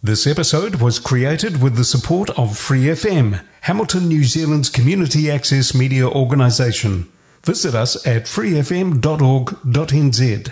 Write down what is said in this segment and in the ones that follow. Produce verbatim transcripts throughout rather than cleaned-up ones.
This episode was created with the support of Free F M, Hamilton, New Zealand's community access media organisation. Visit us at free f m dot org dot n z.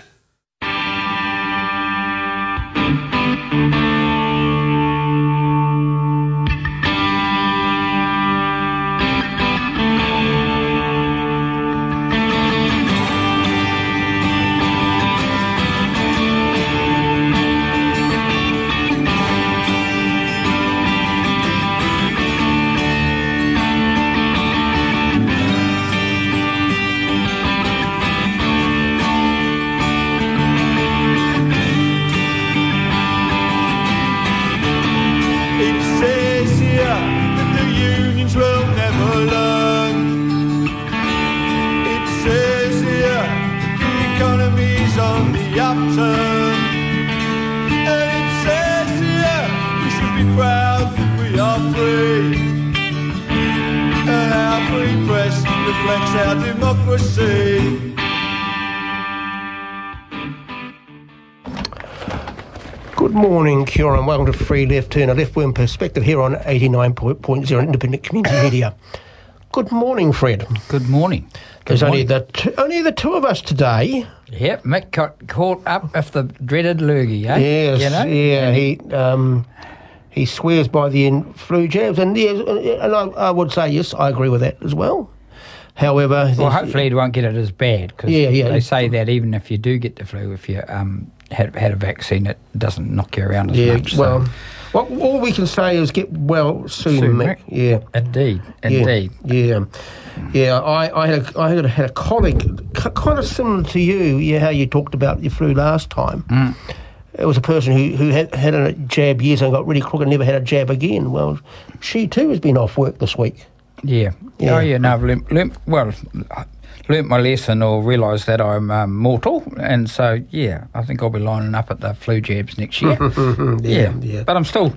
Good morning, Kia ora, and welcome to Free Left Turn, a left-wing perspective here on eighty-nine point zero Independent Community Media. Good morning, Fred. Good morning. Good There's morning. only the t- only the two of us today. Yep, Mick got caught up with the dreaded lurgy, eh? Yes, you know? yeah, he um, he swears by the in- flu jabs, and yes, and I, I would say yes, I agree with that as well. However, well, hopefully he won't get it as bad, because yeah, yeah. they say that even if you do get the flu, if you um had had a vaccine, it doesn't knock you around as yeah, much. Well, so. well, all we can say is get well soon, Soon, Mick. Mick. Yeah, indeed, indeed. Yeah, yeah. yeah I, I had a, I had a, had a colleague, c- kind of similar to you. Yeah, how you talked about your flu last time. Mm. It was a person who, who had had a jab years and got really crook and never had a jab again. Well, she too has been off work this week. Yeah. Yeah. Oh, yeah, no, I've learnt, learnt, well, learnt my lesson or realised that I'm um, mortal, and so, yeah, I think I'll be lining up at the flu jabs next year. yeah, yeah. yeah. But I'm still,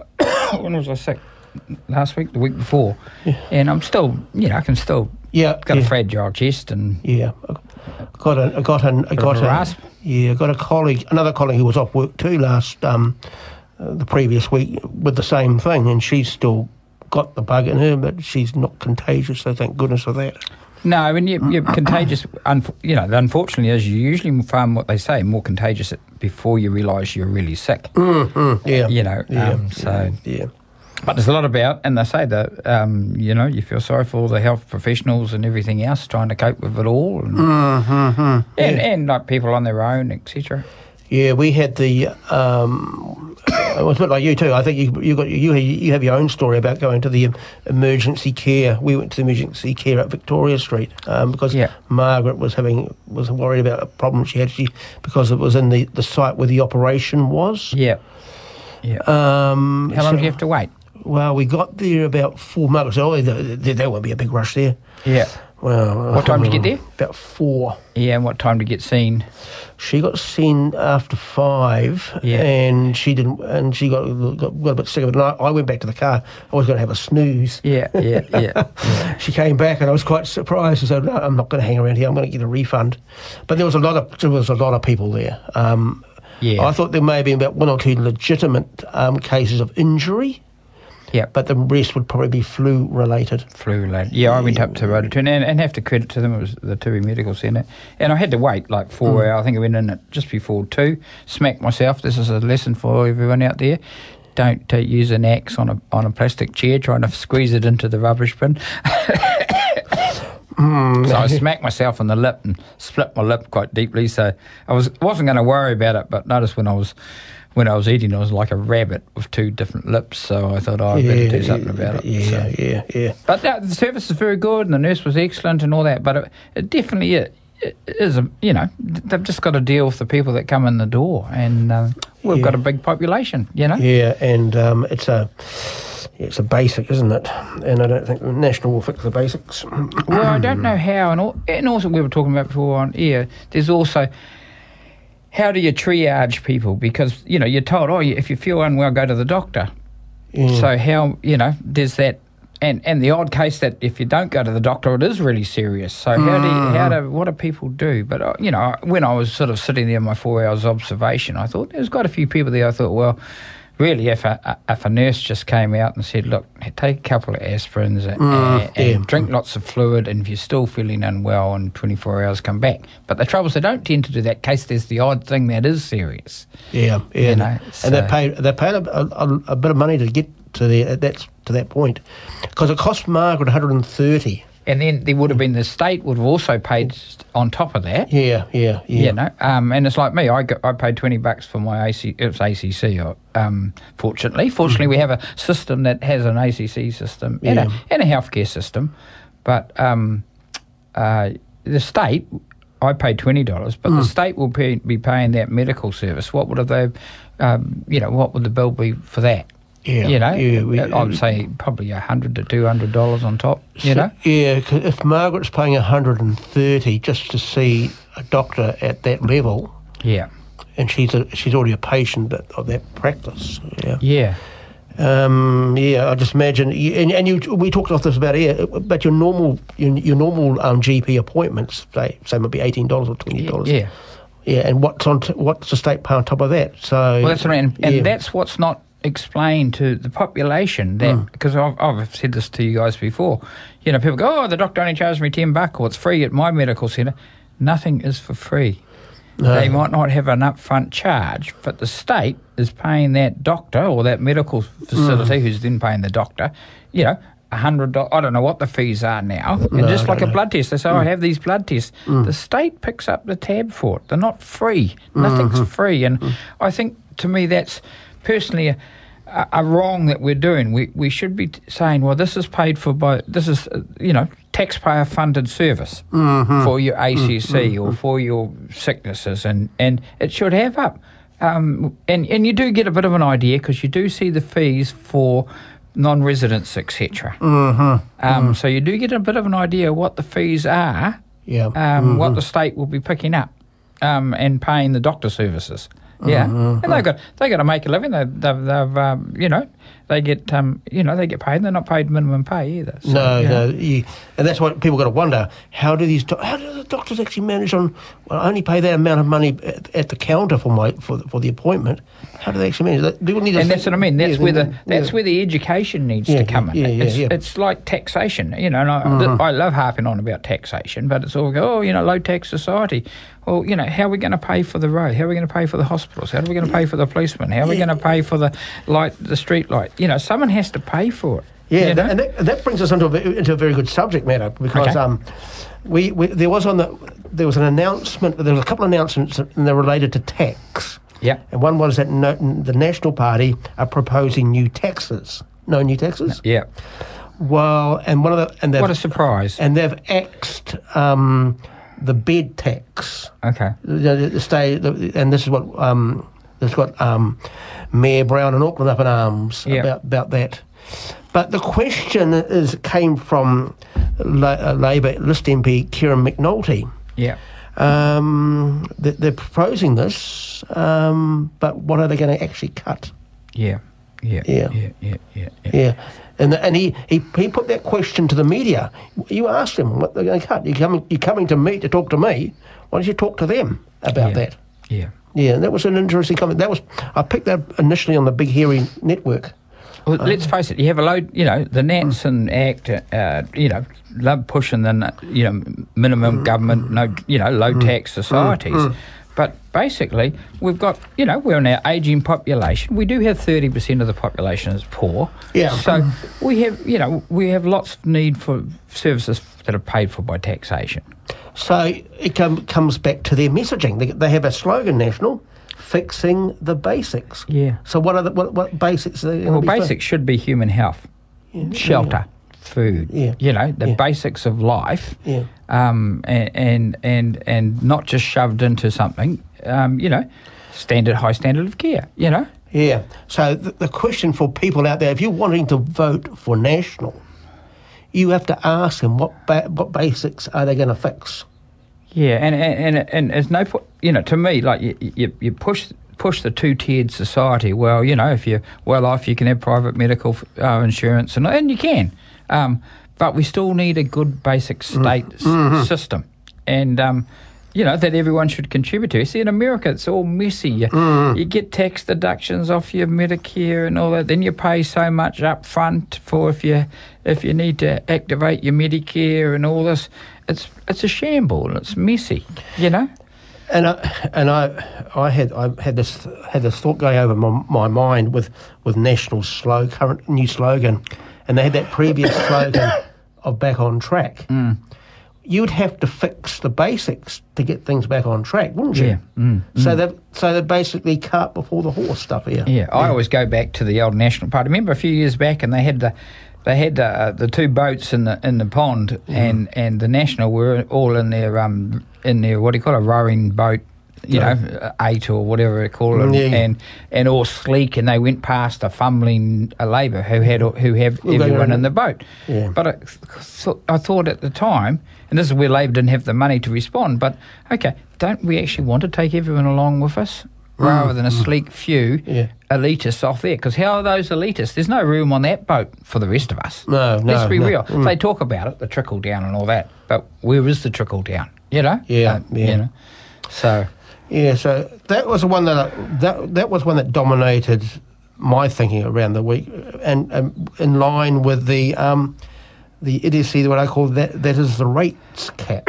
when was I sick? Last week, the week before. Yeah. And I'm still, you know, I can still, Yeah, got yeah. a fragile chest and... Yeah, I got a, I got an, I got of a a, rasp. yeah, I got a colleague, another colleague who was off work too last, um, uh, the previous week with the same thing, and she's still got the bug in her, but she's not contagious, so thank goodness for that. No, I mean, you're, you're contagious, unf- you know, unfortunately, as you usually find what they say, more contagious before you realise you're really sick. Mm-hmm, yeah. You know, yeah, um, so... Yeah. But there's a lot about, and they say that, um, you know, you feel sorry for all the health professionals and everything else trying to cope with it all. And, Mm-hmm, and, yeah. and like people on their own, et cetera. Yeah, we had the. Um, it was a bit like you too. I think you you got you you have your own story about going to the emergency care. We went to the emergency care at Victoria Street um, because Yeah. Margaret was having was worried about a problem she had. She because it was in the, the site where the operation was. Yeah. Yeah. Um, How long so- do you have to wait? Well, we got there about four months. Oh, there, there, there won't be a big rush there. Yeah. Well, What time did you get there? About four. Yeah, and what time to get seen? She got seen after five, Yeah. and she didn't, and she got, got got a bit sick of it. And I, I went back to the car. I was going to have a snooze. Yeah, yeah, yeah. yeah. She came back, and I was quite surprised. I said, "No, I'm not going to hang around here. I'm going to get a refund." But there was a lot of there was a lot of people there. Um, Yeah. I thought there may have been about one or two legitimate um, cases of injury, Yeah. but the rest would probably be flu related. Flu related. Yeah, I went up to Rotorua and, and have to credit to them, it was the Tui Medical Centre. And I had to wait like four Mm. hours. I think I went in at just before two, smacked myself. This is a lesson for everyone out there. Don't uh, use an axe on a on a plastic chair trying to squeeze it into the rubbish bin. Mm. So I smacked myself on the lip and split my lip quite deeply. So I was wasn't going to worry about it, but notice when I was when I was eating, I was like a rabbit with two different lips. So I thought, oh, I better do something about it. Yeah, so. yeah, yeah. But uh, the service is very good and the nurse was excellent and all that. But it, it definitely is, it is a, you know, they've just got to deal with the people that come in the door, and um, we've Yeah. got a big population, you know. Yeah, and um, it's a it's a basic, isn't it? And I don't think the National will fix the basics. Well, I don't know how, and, all, and also we were talking about before on air, there's also, how do you triage people? Because, you know, you're told, oh, if you feel unwell, go to the doctor. Yeah. So how, you know, there's that, and, and the odd case that if you don't go to the doctor, it is really serious. So how do you, how do, what do people do? But, uh, you know, when I was sort of sitting there in my four hours observation, I thought there's quite a few people there. I thought, well, really, if a, if a nurse just came out and said, look, take a couple of aspirins and, Mm, and, and yeah. drink lots of fluid, and if you're still feeling unwell in twenty-four hours, come back. But the trouble is they don't tend to do that in case there's the odd thing that is serious. Yeah, yeah. You know, and so- they paid they paid a, a, a bit of money to get to the that to that point, because it cost Margaret one hundred thirty. And then there would have been the state would have also paid on top of that. Yeah, yeah, yeah. You know, um, and it's like me. I, got, I paid twenty bucks for my A C. It was A C C. Um, fortunately, fortunately, we have a system that has an A C C system and, Yeah. a, and a healthcare system. But um, uh, the state, I paid twenty dollars, but the state will pay, be paying that medical service. What would have they? Um, you know, what would the bill be for that? Yeah, You know, yeah, we- I'd say probably a hundred to two hundred dollars on top. You know. Yeah, 'cause if Margaret's paying one hundred thirty just to see a doctor at that level, Yeah. and she's a, she's already a patient of that practice. Yeah. Yeah. Um, yeah, I just imagine, and, and you, we talked about this about here, but your normal your, your normal um, G P appointments, say, say might be eighteen dollars or twenty dollars. Yeah. Yeah, and what's on t- what's the state pay on top of that? So Well, that's what I mean, and yeah. that's what's not explained to the population. That because I've, I've said this to you guys before. You know, people go, "Oh, the doctor only charged me ten bucks, or it's free at my medical centre." Nothing is for free. No. They might not have an upfront charge, but the state is paying that doctor or that medical facility, who's then paying the doctor. You know. A hundred dollars. I don't know what the fees are now. And No, just I like a don't know. blood test, they say, "Oh, I have these blood tests." The state picks up the tab for it. They're not free. Nothing's free. And I think, to me, that's personally a, a, a wrong that we're doing. We we should be t- saying, well, this is paid for by, this is, uh, you know, taxpayer-funded service for your A C C or for your sicknesses, and, and it should have up. Um, and, and you do get a bit of an idea because you do see the fees for non-residents, et cetera. Mm-hmm. Um, So you do get a bit of an idea what the fees are, Yeah. um, what the state will be picking up, um, and paying the doctor services. Yeah, and they've got they got to make a living. They, they've, they've um, you know, they get um, you know, they get paid. They're not paid minimum pay either. So, No, you know. no, you, and that's what people got to wonder: how do these, do- how do the doctors actually manage on? Well, I only pay that amount of money at, at the counter for my for the, for the appointment. How do they actually manage? They- People need to And think- that's what I mean. That's yeah, where the yeah, that's yeah. where the education needs Yeah, to come in. yeah, yeah, it's, yeah. it's like taxation, you know. And I, th- I love harping on about taxation, but it's all go, oh, you know, low tax society. Well, you know, how are we going to pay for the road? How are we going to pay for the hospitals? How are we going to pay for the policemen? How are we Yeah. going to pay for the light, the street light? You know, someone has to pay for it. Yeah, you that, know? and that, that brings us into a, ve- into a very good subject matter because Okay. um, we, we there was on the there was an announcement. There was a couple of announcements and they're related to tax. Yeah. And one was that no, the National Party are proposing new taxes. No new taxes. Yeah. Well, and one of the and they've What a surprise. and they've axed um, the bed tax. Okay. The, the stay, the, and this is what um, this is what um, Mayor Brown in Auckland up in arms Yeah. about about that. But the question is came from La- uh, Labor list M P Kieran McNulty. Yeah. Um, they, they're proposing this, um, but what are they going to actually cut? Yeah. Yeah. Yeah. Yeah. Yeah. Yeah. yeah. Yeah, and and he, he, he put that question to the media. You asked him what they're going to cut. You coming you coming to me to talk to me? Why don't you talk to them about Yeah. that? Yeah. Yeah, and that was an interesting comment. That was I picked that initially on the Big Hairy Network. Well, let's face it. You have a load. You know, the Nansen Act. Uh, you know, love pushing the you know minimum government, no, you know, low tax societies. But basically, we've got you know we're in our ageing population. We do have thirty percent of the population is poor. Yeah. So we have you know we have lots of need for services that are paid for by taxation. So it com- comes back to their messaging. They, they have a slogan, national, fixing the basics. Yeah. So what are the what, what basics? Are they gonna Well, be fi- basics should be human health, shelter, food. Yeah. You know, the Yeah. basics of life. Yeah. Um, and, and and and not just shoved into something. Um, you know, standard high standard of care. You know. Yeah. So the, the question for people out there, if you're wanting to vote for National, you have to ask them what ba- what basics are they going to fix? Yeah, and and and, and there's no point. You know, to me, like you you, you push. push the two-tiered society. Well, you know, if you're well off, you can have private medical uh, insurance, and and you can. Um, but we still need a good basic state Mm-hmm. s- system. And um, you know, that everyone should contribute to. See, in America, it's all messy. You, mm. you get tax deductions off your Medicare and all that. Then you pay so much up front for if you if you need to activate your Medicare and all this. It's it's a shamble and it's messy, you know. And I and I I had I had this had this thought going over my, my mind with with National slow current new slogan, and they had that previous slogan of back on track. Mm. You'd have to fix the basics to get things back on track, wouldn't you? Yeah. Mm, so mm. that so they basically cart before the horse stuff here. Yeah, I yeah. always go back to the old National Party. Remember a few years back, and they had the they had the, the two boats in the in the pond, mm. and, and the National were all in their um in their what do you call it, a rowing boat, you yeah. know, eight or whatever they call it, yeah. and and all sleek, and they went past a fumbling a Labour who had who have well, everyone in the boat. Yeah. But I, I thought at the time. And this is where Labour didn't have the money to respond. But, okay, don't we actually want to take everyone along with us rather mm. than a mm. sleek few yeah. elitists off there? Because how are those elitists? There's no room on that boat for the rest of us. No, no. Let's be no. real. Mm. They talk about it, the trickle down and all that. But where is the trickle down? You know? Yeah, uh, yeah. You know? So... Yeah, so that was the one that, I, that, that was one that dominated my thinking around the week, and, and in line with the... Um, the idiocy, what I call that, that is the rates cap.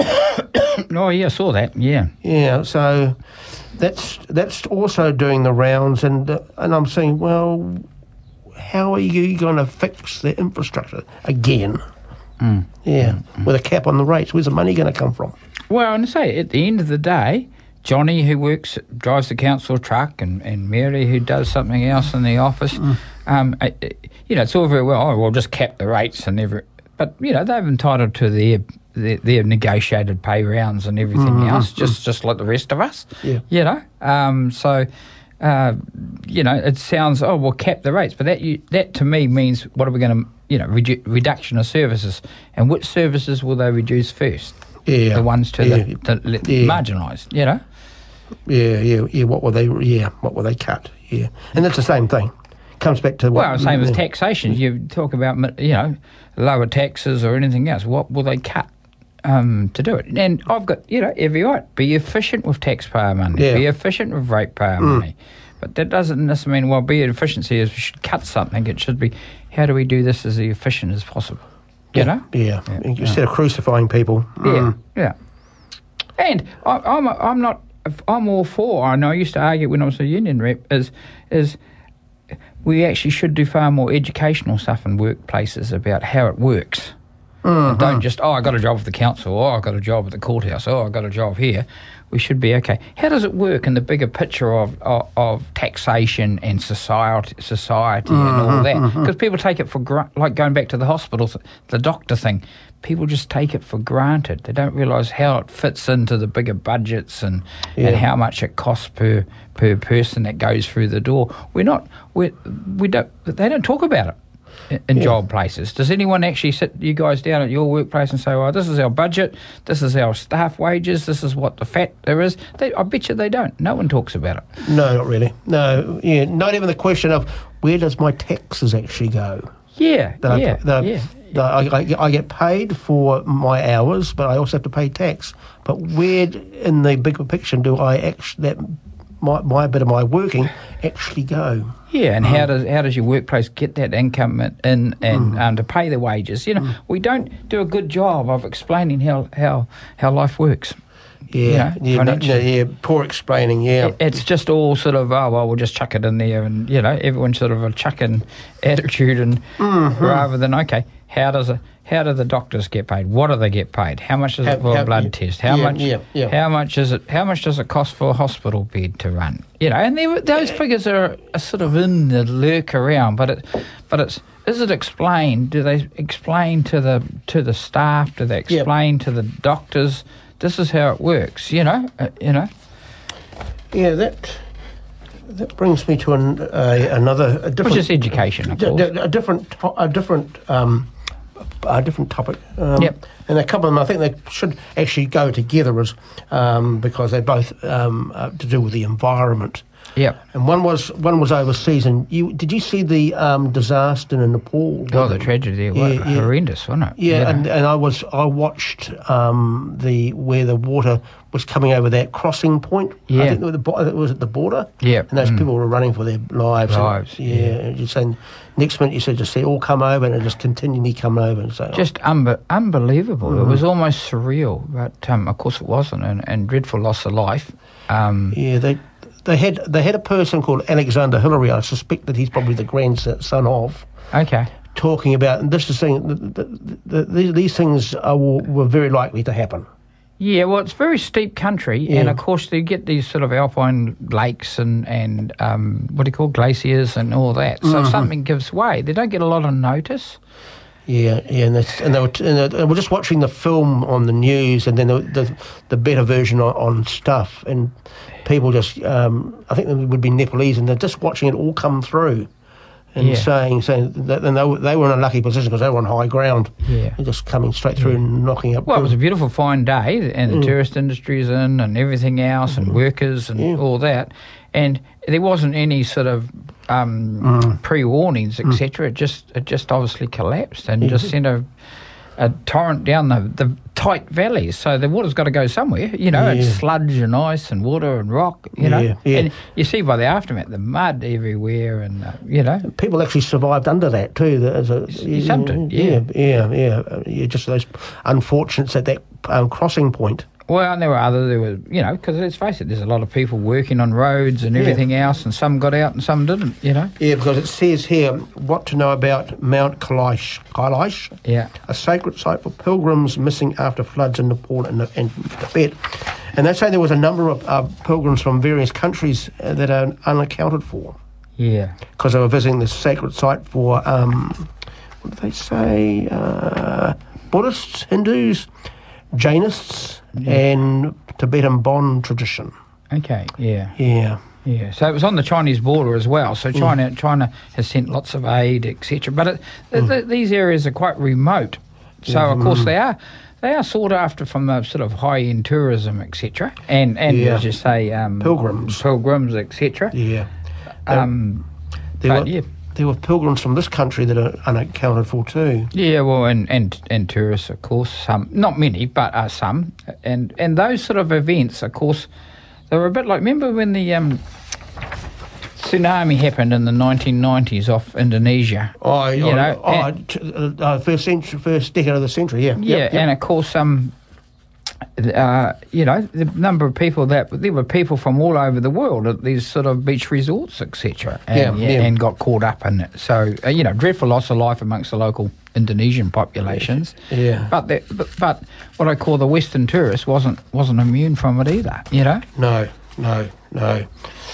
Oh, yeah, I saw that, yeah. Yeah, so that's that's also doing the rounds, and uh, and I'm saying, well, how are you going to fix the infrastructure again? Mm. Yeah, mm. with a cap on the rates. Where's the money going to come from? Well, and I say, at the end of the day, Johnny, who works, drives the council truck, and, and Mary, who does something else in the office, mm. um, you know, it's all very well, oh, we'll just cap the rates and every... But, you know, they're entitled to their, their their negotiated pay rounds and everything mm-hmm. else, just just like the rest of us, yeah. you know. Um, so, uh, you know, it sounds, oh, we'll cap the rates. But that, you, that to me means what are we going to, you know, redu- reduction of services. And which services will they reduce first? Yeah. The ones to yeah. the to yeah. marginalised, you know. Yeah, yeah, yeah. What will they, yeah, what will they cut? Yeah. And that's the same thing. Comes back to what... Well, same as taxation. You talk about, you know, lower taxes or anything else. What will they cut um, to do it? And I've got, you know, every right. Be efficient with taxpayer money. Yeah. Be efficient with ratepayer mm. money. But that doesn't necessarily mean, well, be efficiency is we should cut something. It should be, how do we do this as efficient as possible? You yeah. know? Yeah. yeah. Instead yeah. of crucifying people. Mm. Yeah. Yeah. And I, I'm, I'm not, I'm all for, I know I used to argue when I was a union rep, is is... we actually should do far more educational stuff in workplaces about how it works. Mm-hmm. Don't just, oh, I got a job with the council, oh, I got a job at the courthouse, oh, I got a job here. We should be, okay, how does it work in the bigger picture of of, of taxation and society, society mm-hmm, and all that? Because mm-hmm. people take it for granted, like going back to the hospital, the doctor thing, people just take it for granted. They don't realise how it fits into the bigger budgets and, yeah. and how much it costs per per person that goes through the door. We're not, we we don't, they don't talk about it in, in yeah. job places. Does anyone actually sit you guys down at your workplace and say, well, this is our budget, this is our staff wages, this is what the fat there is? They, I bet you they don't. No one talks about it. No, not really. No, yeah, not even the question of where does my taxes actually go? Yeah, that yeah, I, that yeah. I, I, I get paid for my hours, but I also have to pay tax. But where in the bigger picture do I actually, that my, my bit of my working actually go? Yeah, and mm. how does how does your workplace get that income in and mm. um, to pay the wages? You know, mm. we don't do a good job of explaining how, how, how life works. Yeah, you know, yeah, no, yeah, poor explaining, yeah. It, it's just all sort of, oh, well, we'll just chuck it in there and, you know, everyone's sort of a chucking attitude and mm-hmm. rather than, okay, how does it, how do the doctors get paid? What do they get paid? How much is how, it for how, a blood yeah, test? How yeah, much yeah, yeah. How much is it how much does it cost for a hospital bed to run? You know, and they, those figures are, are sort of in the lurk around, but it but it's is it explained? Do they explain to the to the staff? Do they explain yeah. to the doctors? This is how it works, you know, uh, you know. Yeah, that that brings me to an, uh, another a different, which is education, of course. A, a different, to- a different, um, a different topic. Um, yep. And a couple of them, I think they should actually go together, as um, because they both um, uh, to do with the environment. Yep. And one was one was overseas. And you did you see the um, disaster in Nepal? Oh, the tragedy! What, Yeah, yeah. horrendous, wasn't it? Yeah, You know? and, and I was I watched um, the where the water was coming over that crossing point. Yeah. I think it was, the, bo- it was at the border. Yeah. And those Mm. people were running for their lives. and- Lives, yeah. yeah. And you're saying next minute you said just see all come over and it just continually come over and so Just unbe- unbelievable. Mm. It was almost surreal, but um, of course it wasn't, and, and dreadful loss of life. Um, yeah they. They had they had a person called Alexander Hillary. I suspect that he's probably the grandson of. okay. Talking about and this is saying the, the, the, the, these things are, were very likely to happen. Yeah, well, it's very steep country, Yeah. and of course you get these sort of alpine lakes and and um, what do you call glaciers and all that. So Mm-hmm. if something gives way, they don't get a lot of notice. Yeah, yeah, and, that's, and they were t- and they were just watching the film on the news, and then the the, the better version on, on stuff, and people just um, I think it would be Nepalese, and they're just watching it all come through, and Yeah. saying saying that and they were, they were in a lucky position because they were on high ground, Yeah. and just coming straight through and knocking up. Well, it was a beautiful fine day, and the Mm. tourist industry's in, and everything else, and workers and Yeah. all that, and there wasn't any sort of um, Mm. pre-warnings, et cetera. It just it just obviously collapsed and just sent a, a torrent down the, the tight valleys. So the water's got to go somewhere. You know, it's Yeah. sludge and ice and water and rock. You know, Yeah, yeah. and you see by the aftermath the mud everywhere, and uh, you know. People actually survived under that too. That as a, some did, yeah. yeah, yeah, yeah, uh, yeah. Just those unfortunates at that um, crossing point. Well, and there were other, there were, you know, because let's face it, there's a lot of people working on roads and everything else, and some got out and some didn't, you know. Yeah, because it says here what to know about Mount Kailash, Kailash, Yeah. a sacred site for pilgrims missing after floods in Nepal and, and Tibet. And they say there was a number of uh, pilgrims from various countries uh, that are unaccounted for Yeah. because they were visiting this sacred site for, um, what do they say, uh, Buddhists, Hindus, Jainists, and Tibetan Bon tradition. Okay, yeah. Yeah. Yeah, so it was on the Chinese border as well. So China, China has sent lots of aid, et cetera. But it, th- th- these areas are quite remote, so of course they are they are sought after from the sort of high end tourism, et cetera. And and Yeah. as you say, um, Pilgrims. pilgrims, et cetera. Yeah. Um, There but were, yeah, there were pilgrims from this country that are unaccounted for too. yeah, well, and, and and tourists, of course, some, not many, but uh, some, and and those sort of events, of course, they were a bit like. Remember when the um, tsunami happened in the nineteen nineties off Indonesia? Oh, You oh, know, oh, and- t- uh, first century, first decade of the century, yeah. Yeah, Yep, yep. and of course, um, uh, you know, the number of people that there were people from all over the world at these sort of beach resorts, et cetera, and, Yeah, yeah. and got caught up in it. So, uh, you know, dreadful loss of life amongst the local Indonesian populations. Yeah. But, the, but but what I call the Western tourist wasn't wasn't immune from it either. You know. No, no, no.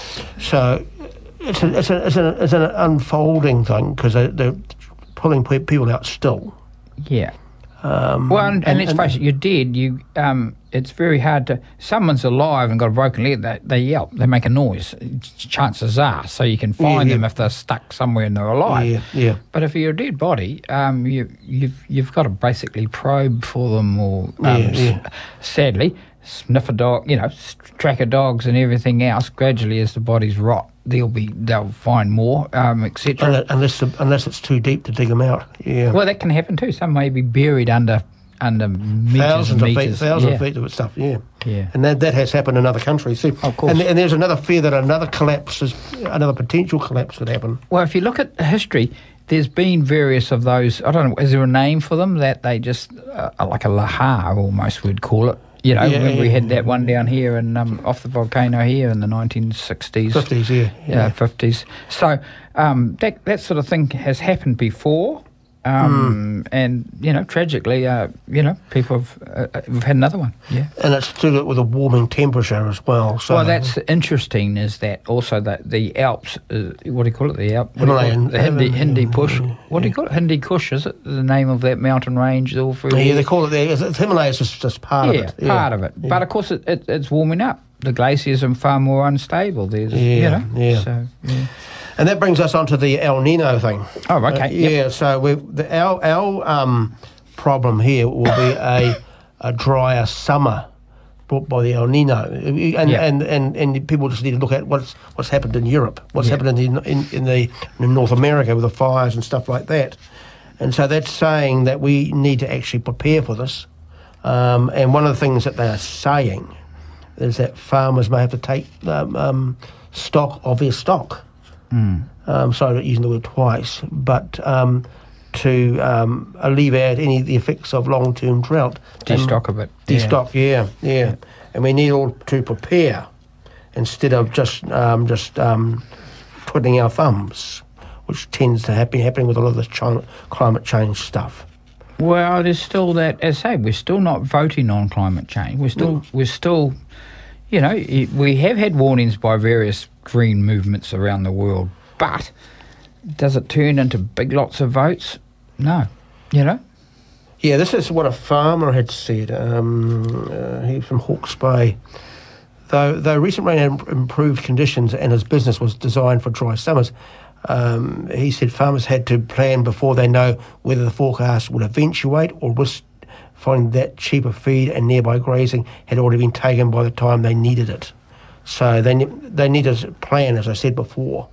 So it's a, it's a, it's, a, it's an unfolding thing because they, they're pulling pe- people out still. Yeah. Um, Well, and, and, and- let's and- face it, you're dead. You, um, it's very hard to. Someone's alive and got a broken leg. They, they yelp. They make a noise. Chances are, so you can find Yeah, them yeah. if they're stuck somewhere and they're alive. Yeah, yeah. But if you're a dead body, um, you, you've you've got to basically probe for them, or um, Yeah, yeah. s- sadly, sniff a dog. You know, s- track of dogs and everything else. Gradually, as the bodies rot, they'll be they'll find more, um, et cetera. Unless, unless, the, unless it's too deep to dig them out. Yeah. Well, that can happen too. Some may be buried under under meters thousands and of feet, meters. thousands yeah. of feet of stuff. Yeah. Yeah. And that, that has happened in other countries too. Of course. And, and there's another fear that another collapse is, another potential collapse could happen. Well, if you look at history, there's been various of those. I don't know. Is there a name for them that they just uh, like a lahar almost we'd call it? You know, Yeah, when we yeah. had that one down here and um, off the volcano here in the nineteen sixties, Fifties, yeah. yeah, fifties. So um, that that sort of thing has happened before, um, and you know, tragically, uh, you know, people have uh, uh, we've had another one. Yeah. And it's to do with a warming temperature as well. So Well, that's interesting. Is that also that the Alps? Uh, what do you call it? The Alps? What do you call it? Himalayan- The Hindi, Hindi Himalayan- Kush. What do you call it? Hindi Kush, is it the name of that mountain range all through? yeah, there? they call it there. It's, Himalayas is just part yeah, of it. part of it. Yeah. But of course, it, it, it's warming up. The glaciers are far more unstable. There's, you Yeah, know, yeah. So, yeah. And that brings us on to the El Nino thing. Oh, okay. Uh, yeah, Yep. so we the our our um, problem here will be a a drier summer brought by the El Nino, and Yeah. and, and, and people just need to look at what's what's happened in Europe, what's Yeah. happened in, in in the in North America with the fires and stuff like that, and so that's saying that we need to actually prepare for this. Um, and one of the things that they are saying is that farmers may have to take um, um, stock of their stock. Mm. Um, sorry, not using the word twice, but um, to um, alleviate any of the effects of long-term drought. Destock of it. Yeah. Destock, yeah, yeah, yeah. And we need all to prepare instead of just um, just um, twiddling our thumbs, which tends to happen happening with a lot of this chi- climate change stuff. Well, there's still that. As I say, we're still not voting on climate change. We're still, No. we're still, you know, it- we have had warnings by various green movements around the world, but does it turn into big lots of votes? No, you know. Yeah, this is what a farmer had said. Um, uh, he's from Hawke's Bay. Though, though recent rain had improved conditions and his business was designed for dry summers, um, he said farmers had to plan before they know whether the forecast would eventuate or risk finding that cheaper feed and nearby grazing had already been taken by the time they needed it. So they ne- they need to plan, as I said before.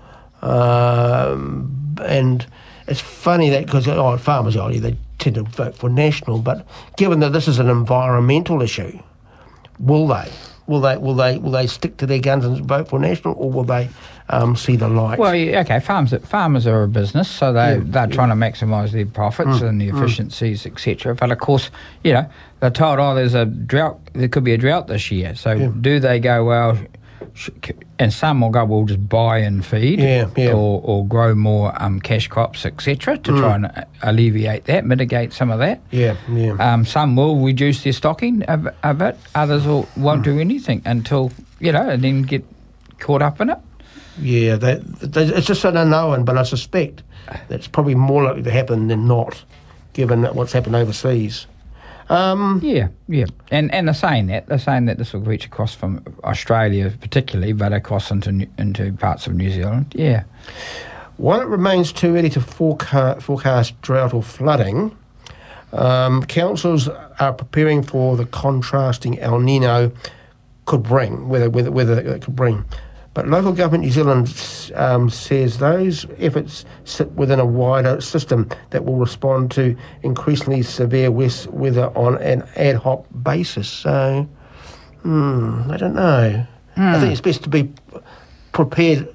Um, and it's funny that because oh, farmers, oh, they tend to vote for National, but given that this is an environmental issue, will they? Will they? Will they? Will they stick to their guns and vote for National, or will they um, see the light? Well, yeah, okay, farms farmers are a business, so they Yeah, they're yeah. trying to maximise their profits Mm, and the mm. efficiencies, et cetera. But of course, you know, they're told, oh, there's a drought. There could be a drought this year. So Yeah. do they go, well? Sh- and some will go, we'll just buy and feed, Yeah, yeah. or or grow more um, cash crops, et cetera, to Mm. try and uh, alleviate that, mitigate some of that. yeah, yeah. Um, some will reduce their stocking a, b- a bit. Others will, won't do anything until, you know, and then get caught up in it. Yeah, that, that, it's just an unknown, but I suspect that's probably more likely to happen than not, given that what's happened overseas. Um, Yeah, yeah. And and they're saying that. They're saying that this will reach across from Australia particularly, but across into New- into parts of New Zealand. Yeah. while it remains too early to forecast, forecast drought or flooding, um, councils are preparing for the contrasting El Nino could bring, whether whether, whether it could bring. But local government New Zealand um, says those efforts sit within a wider system that will respond to increasingly severe west weather on an ad hoc basis. So, hmm, I don't know. I think it's best to be prepared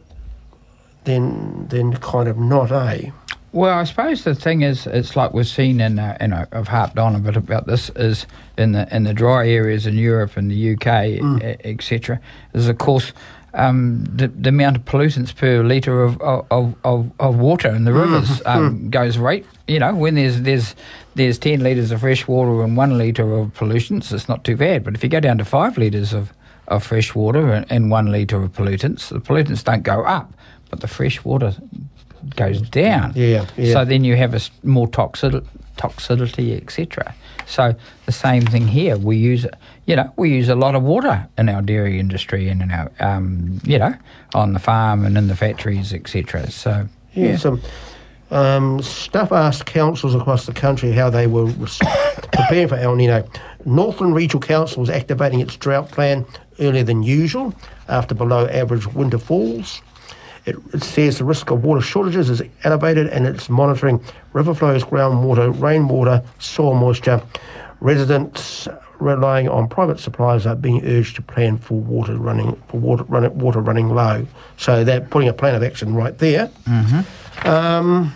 than than kind of not, eh? Well, I suppose the thing is, it's like we've seen in, uh, and I- I've harped on a bit about this, is in the in the dry areas in Europe and the U K, mm. et cetera. Is of course um, the, the amount of pollutants per litre of, of, of, of water in the rivers Mm. um, Mm. goes right. You know, when there's there's there's ten litres of fresh water and one litre of pollutants, it's not too bad. But if you go down to five litres of of fresh water and, and one litre of pollutants, the pollutants don't go up, but the fresh water goes down. Yeah, yeah. So then you have a s- more toxi- toxicity, et cetera. So the same thing here. We use, you know, we use a lot of water in our dairy industry and in our, um, you know, on the farm and in the factories, et cetera. So Yeah, yeah. some um, Stuff asked councils across the country how they were res- preparing for El Nino. Northland Regional Council was activating its drought plan earlier than usual after below average winter falls. It, it says the risk of water shortages is elevated and it's monitoring river flows, groundwater, rainwater, soil moisture. Residents relying on private suppliers are being urged to plan for water running for water, run, water running low. So they're putting a plan of action right there. Mm-hmm. Um,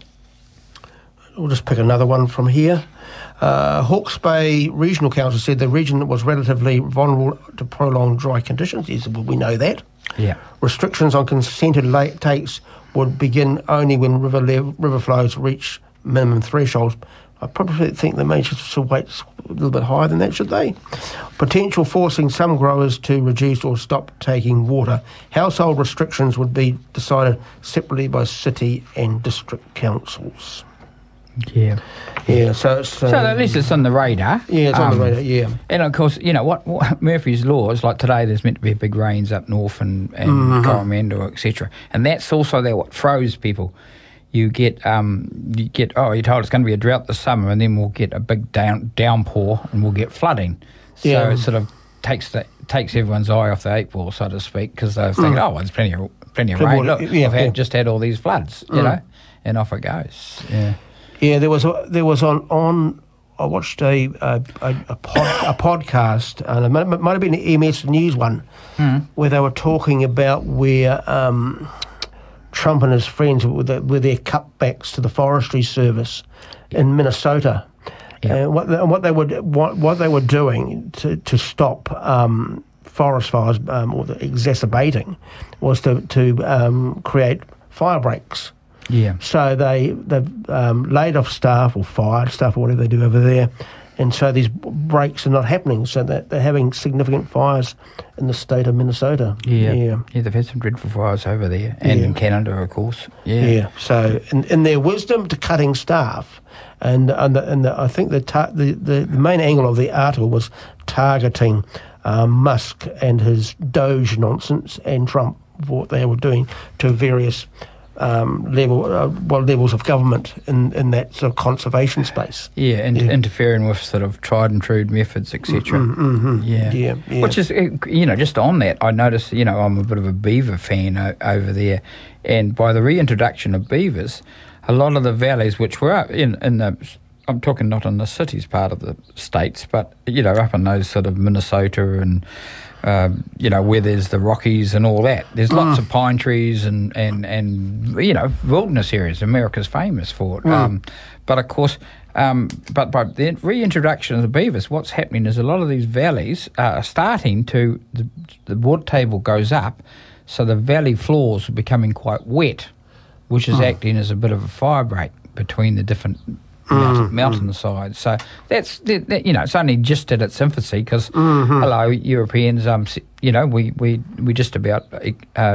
we'll just pick another one from here. Uh, Hawke's Bay Regional Council said the region was relatively vulnerable to prolonged dry conditions. Yes, well, we know that. Yeah. Restrictions on consented lake takes would begin only when river level, river flows reach minimum thresholds. I probably think they may should wait a little bit higher than that, should they? Potential forcing some growers to reduce or stop taking water. Household restrictions would be decided separately by city and district councils. Yeah. Yeah, so it's... So at least it's on the radar. Yeah, it's on Um, the radar, yeah. And of course, you know, what, what Murphy's Law is like today, there's meant to be big rains up north and, and Mhm. Coromandel, et cetera. And that's also there what froze people. You get, um, you get, oh, you're told it's going to be a drought this summer, and then we'll get a big down downpour and we'll get flooding. So Yeah. it sort of takes the, takes everyone's eye off the eight ball, so to speak, because they're thinking, Mm. oh, well, there's plenty of plenty of Plenty rain. of- Look, yeah, I've had, yeah. just had all these floods, you Mm. know, and off it goes. Yeah. Yeah, there was a, there was on on. I watched a a, a, a, pod, a podcast, and it might, it might have been an M S News one, Mm. where they were talking about where um, Trump and his friends with, the, with their cutbacks to the forestry service in Minnesota, Yeah. and what the, what they would what, what they were doing to to stop um, forest fires um, or the exacerbating was to to um, create fire breaks. Yeah. So they they've um, laid off staff or fired staff or whatever they do over there, and so these breaks are not happening. So that they're having significant fires in the state of Minnesota. Yeah. yeah, Yeah, they've had some dreadful fires over there, and Yeah. in Canada, of course. Yeah. yeah. So in, in their wisdom to cutting staff, and and, the, and the, I think the, tar- the the the main angle of the article was targeting um, Musk and his Doge nonsense and Trump for what they were doing to various. Um, level, uh, well, levels of government in, in that sort of conservation space. Yeah, and Yeah. interfering with sort of tried and true methods, et cetera. Mm-hmm. Yeah. Yeah, yeah. Which is, uh, you know, just on that, I noticed, you know, I'm a bit of a beaver fan o- over there. And by the reintroduction of beavers, a lot of the valleys, which were up in, in the, I'm talking not in the cities part of the states, but, you know, up in those sort of Minnesota and, um, you know, where there's the Rockies and all that. There's lots Mm. of pine trees and, and, and, you know, wilderness areas. America's famous for it. Mm. Um, but, of course, um, but by the reintroduction of the beavers, what's happening is a lot of these valleys are starting to, the, the water table goes up, so the valley floors are becoming quite wet, which is Mm. acting as a bit of a fire break between the different mountain, mountain sides. So that's, that, that, you know, it's only just at its infancy because, Mm-hmm. hello, Europeans, um, s- you know, we, we, we just about uh,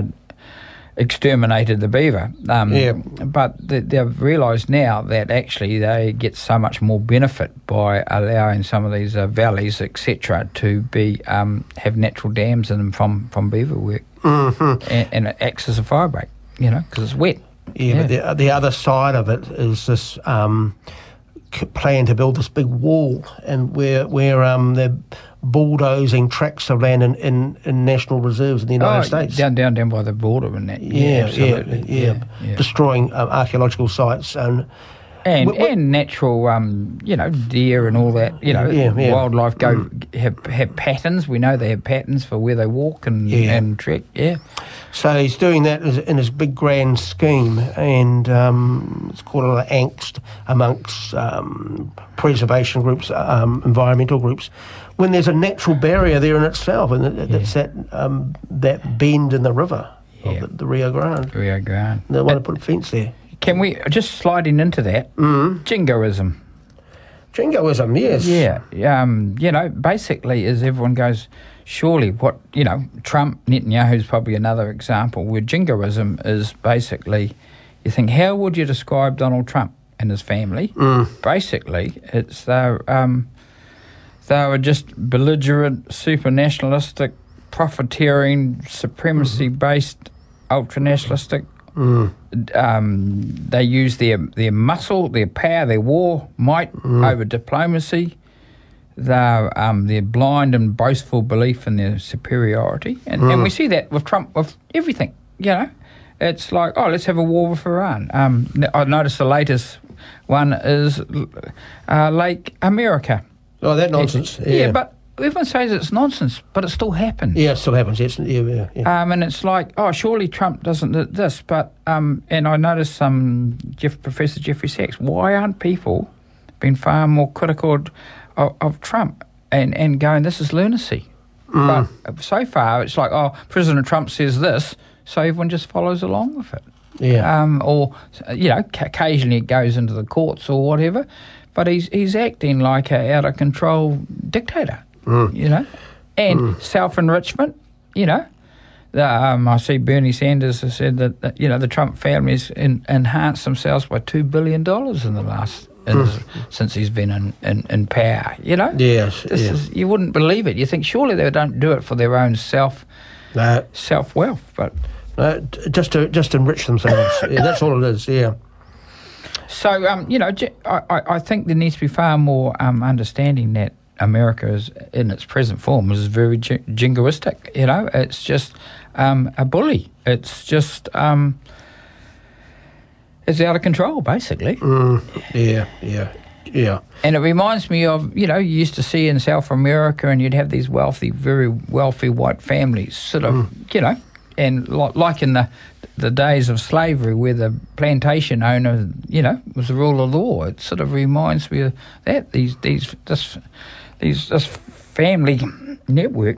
exterminated the beaver. Um, Yeah. But they, they've realised now that actually they get so much more benefit by allowing some of these uh, valleys, et cetera, to be um, have natural dams in them from, from beaver work. Mm-hmm. And, and it acts as a fire break, you know, because it's wet. Yeah, but the, the other side of it is this um, c- plan to build this big wall, and where where um, they're bulldozing tracts of land in, in, in national reserves in the United Oh, States. Down, down, down by the border and that. yeah, yeah, absolutely. yeah, yeah. destroying um, archaeological sites and And Wh- wh- and natural, um, you know, deer and all that. You know, Yeah, yeah. wildlife go have have patterns. We know they have patterns for where they walk and Yeah. and trek. Yeah, So he's doing that as- in his big grand scheme, and um, it's called a lot of angst amongst um, preservation groups, um, environmental groups, when there's a natural barrier there in itself, and it, it's that um, that bend in the river Yeah. of the, the Rio Grande. Rio Grande. They want to put a fence there. Can we just sliding into that? Mm. Jingoism. Jingoism, yes. Yeah, um, you know, basically, as everyone goes, surely what, you know, Trump, Netanyahu's probably another example where jingoism is basically, you think, how would you describe Donald Trump and his family? Mm. Basically, it's they're, um, they were just belligerent, super nationalistic, profiteering, supremacy-based, ultra-nationalistic. Mm. Um, they use their their muscle, their power, their war might Mm. over diplomacy. Their um, their blind and boastful belief in their superiority, and, Mm. and we see that with Trump with everything. You know, it's like, oh, let's have a war with Iran. Um, I noticed the latest one is uh, Lake America. Oh, that nonsense. Yeah. Yeah, but everyone says it's nonsense, but it still happens. yeah, it still happens. Yes, yeah, yeah, yeah. Um, and it's like, oh, surely Trump doesn't do this, but um, and I noticed some Jeff, Professor Jeffrey Sachs. Why aren't people being far more critical of, of Trump and, and going, this is lunacy? Mm. But so far, it's like, oh, President Trump says this, so everyone just follows along with it. Yeah. Um, or you know, c- occasionally it goes into the courts or whatever, but he's he's acting like a out of control dictator. Mm. You know, and mm. self-enrichment, you know. The, um, I see Bernie Sanders has said that, that you know, the Trump family has in, enhanced themselves by two billion dollars in the last, in Mm. his, since he's been in, in, in power, you know. Yes, This yes. is, you wouldn't believe it. You think surely they don't do it for their own self, No, self-wealth, but... no, t- just to just to enrich themselves. Yeah, that's all it is. Yeah. So, um, you know, j- I, I- I think there needs to be far more um, understanding that America is in its present form is very j- jingoistic. You know, it's just um, a bully. It's just um, it's out of control, basically. Mm, yeah, yeah, yeah. And it reminds me of, you know, you used to see in South America, and you'd have these wealthy, very wealthy white families, sort of, mm. you know, and li- like in the the days of slavery, where the plantation owner, you know, was the rule of law. It sort of reminds me of that. These these this these this family network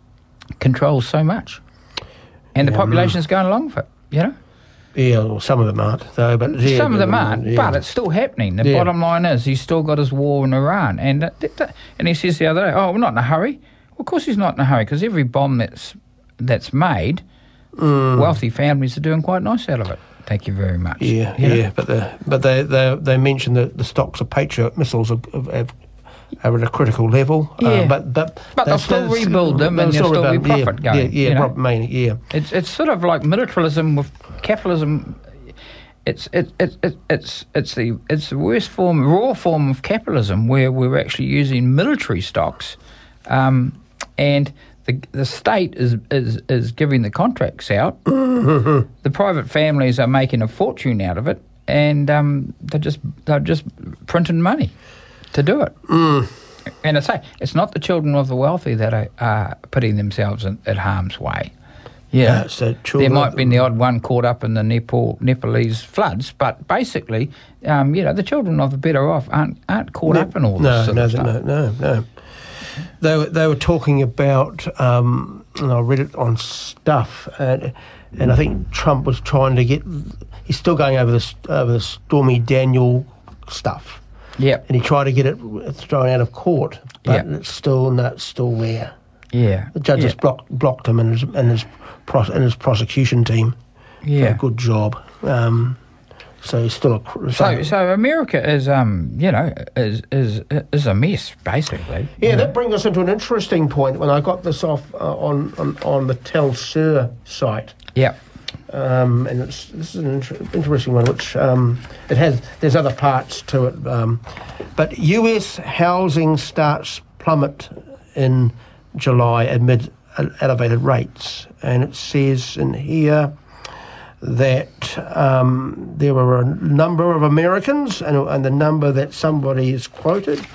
controls so much, and yeah, the population is going along for it. You know. Yeah, well, some of them aren't, though. But yeah, some of them aren't, yeah. but it's still happening. The yeah. bottom line is, he's still got his war in Iran, and uh, and he says the other day, "Oh, we're not in a hurry." Well, of course, he's not in a hurry, because every bomb that's that's made, mm. wealthy families are doing quite nice out of it. Thank you very much. Yeah, you know? yeah, but the, but they they they mentioned that the stocks of Patriot missiles are, have, are at a critical level. Yeah, uh, but but but they'll still rebuild them, and there'll still be profit yeah, going. Yeah, yeah, you know? profit mainly. Yeah, it's it's sort of like militarism with capitalism. It's it, it, it it's it's the it's the worst form, raw form of capitalism, where we're actually using military stocks, um, and the the state is, is, is giving the contracts out. The private families are making a fortune out of it, and um, they're just they're just printing money to do it. Mm. And I say it's not the children of the wealthy that are uh, putting themselves in, at harm's way. Yeah, uh, so there might be the odd one caught up in the Nepal Nepalese floods, but basically, um, you know, the children of the better off aren't aren't caught no, up in all this no, sort no, of stuff. No, no, no. They were they were talking about, um, and I read it on Stuff, and and I think Trump was trying to get. He's still going over this over the Stormy Daniel stuff. Yeah, and he tried to get it thrown out of court, but yep. it's still no, it's still there. Yeah, the judges yeah. blocked blocked him and his and his and his prosecution team. Yeah, did a good job. Um, so he's still a so so America is um you know is is is a mess basically. Yeah, yeah. that brings us into an interesting point. When I got this off uh, on, on on the Telsur site. Yeah. Um, and it's this is an inter- interesting one, which um, it has. There's other parts to it, um, but U S housing starts plummet in July amid elevated rates, and it says in here that um, there were a number of Americans, and, and the number that somebody is quoted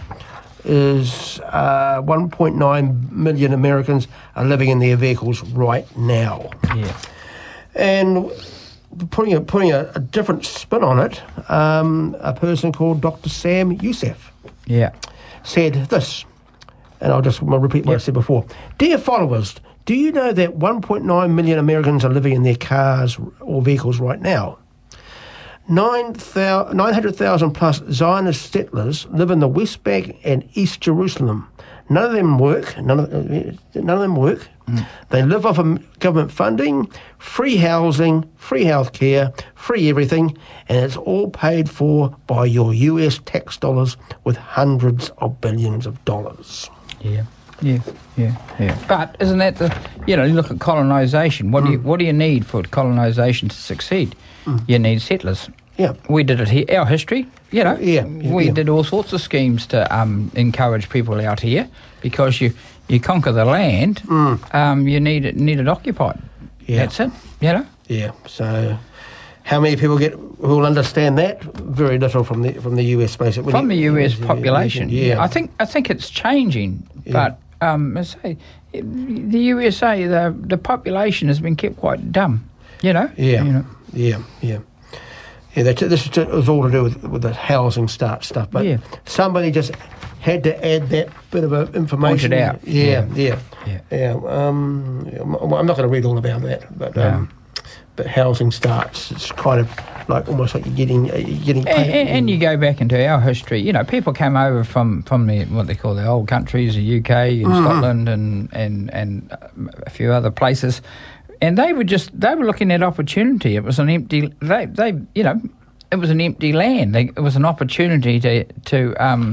is uh, one point nine million Americans are living in their vehicles right now. Yeah. And putting a, putting a, a different spin on it, um, a person called Doctor Sam Youssef yeah. said this, and I'll just I'll repeat what yep. I said before. Dear followers, do you know that one point nine million Americans are living in their cars or vehicles right now? nine hundred thousand plus Zionist settlers live in the West Bank and East Jerusalem. None of them work. None of, none of them work. Mm. They live off of government funding, free housing, free health care, free everything, and it's all paid for by your U S tax dollars with hundreds of billions of dollars. Yeah, yeah, yeah, yeah. But isn't that the, you know, you look at colonisation. What mm. do you what do you need for colonisation to succeed? Mm. You need settlers. Yeah. We did it here. Our history, you know. Yeah. yeah we yeah. did all sorts of schemes to um, encourage people out here, because you, you conquer the land, mm. um, you need it, need it occupied. Yeah. That's it, you know. Yeah. So how many people get who will understand that? Very little from the from the U S basically. From the U S population. Yeah. I think I think it's changing, yeah. but um, I say the U S A, the the population has been kept quite dumb, you know. Yeah. You know? Yeah. Yeah. Yeah, that, this was all to do with, with the housing start stuff, but yeah. somebody just had to add that bit of uh, information. Point it out. Yeah, yeah, yeah. yeah. Um, I'm not going to read all about that, but no. um, but housing starts. It's kind of like almost like you're getting you're getting. And, and, and you go back into our history. You know, people came over from, from the what they call the old countries, the U K and mm. Scotland and and and a few other places. And they were just, they were looking at opportunity. It was an empty, they, they you know, it was an empty land. They, it was an opportunity to, to um,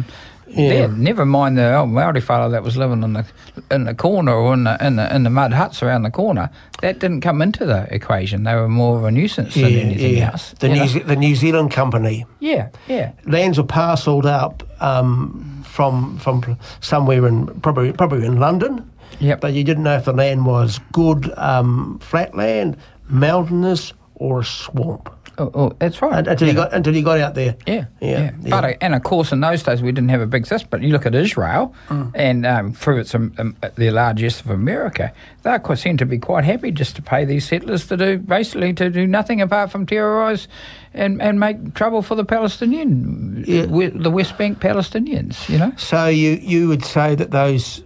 Yeah. there. Never mind the old Maori fellow that was living in the in the corner or in the in the in the mud huts around the corner. That didn't come into the equation. They were more of a nuisance than Yeah, anything yeah. else. The you New, know? Ze- the New Zealand Company. Yeah, yeah. Lands were parcelled up um, from from somewhere in probably probably in London. Yep. But you didn't know if the land was good um, flat land, mountainous, or a swamp. Oh, oh, that's right. Until yeah. you got until you got out there. Yeah, Yeah, yeah. yeah. But uh, and of course, in those days we didn't have a big system. But you look at Israel, Mm. and um, through its um, um, the largest of America, they quite seem to be quite happy just to pay these settlers to do basically to do nothing apart from terrorise and, and make trouble for the Palestinian, Yeah. we- the West Bank Palestinians. You know. So you you would say that those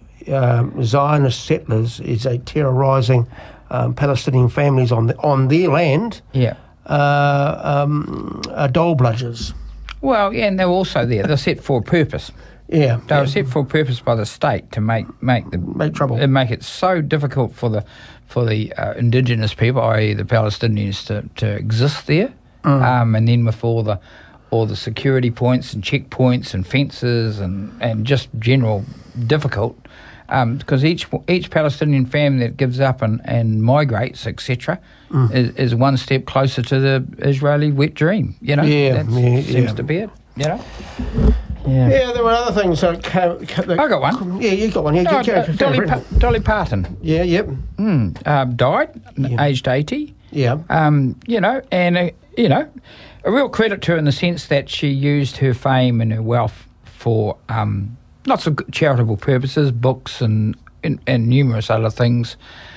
um, Zionist settlers is a terrorising um, Palestinian families on the, on their land. Yeah. Uh, um, uh, dole bludgers. Well, yeah, and they're also there. They're set for a purpose. Yeah, They yeah. were set for a purpose by the state to make make the Make trouble. and make it so difficult for the for the uh, indigenous people, that is, the Palestinians, to, to exist there. Mm. Um, and then with all the all the security points and checkpoints and fences and, and just general difficult. Um, because each each Palestinian family that gives up and, and migrates, et cetera, Mm. is, is one step closer to the Israeli wet dream. You know, Yeah, that yeah, seems yeah. to be it. You know, yeah. Yeah, there were other things that came. came that, I got one. Yeah, you got one. Yeah, Oh, you- you- uh, Dolly, pa- Dolly Parton yeah, yep, mm, uh, died, Yeah. aged eighty. yeah. Um, you know, and uh, you know, a real credit to her in the sense that she used her fame and her wealth for um, lots of good charitable purposes, books and and, and numerous other things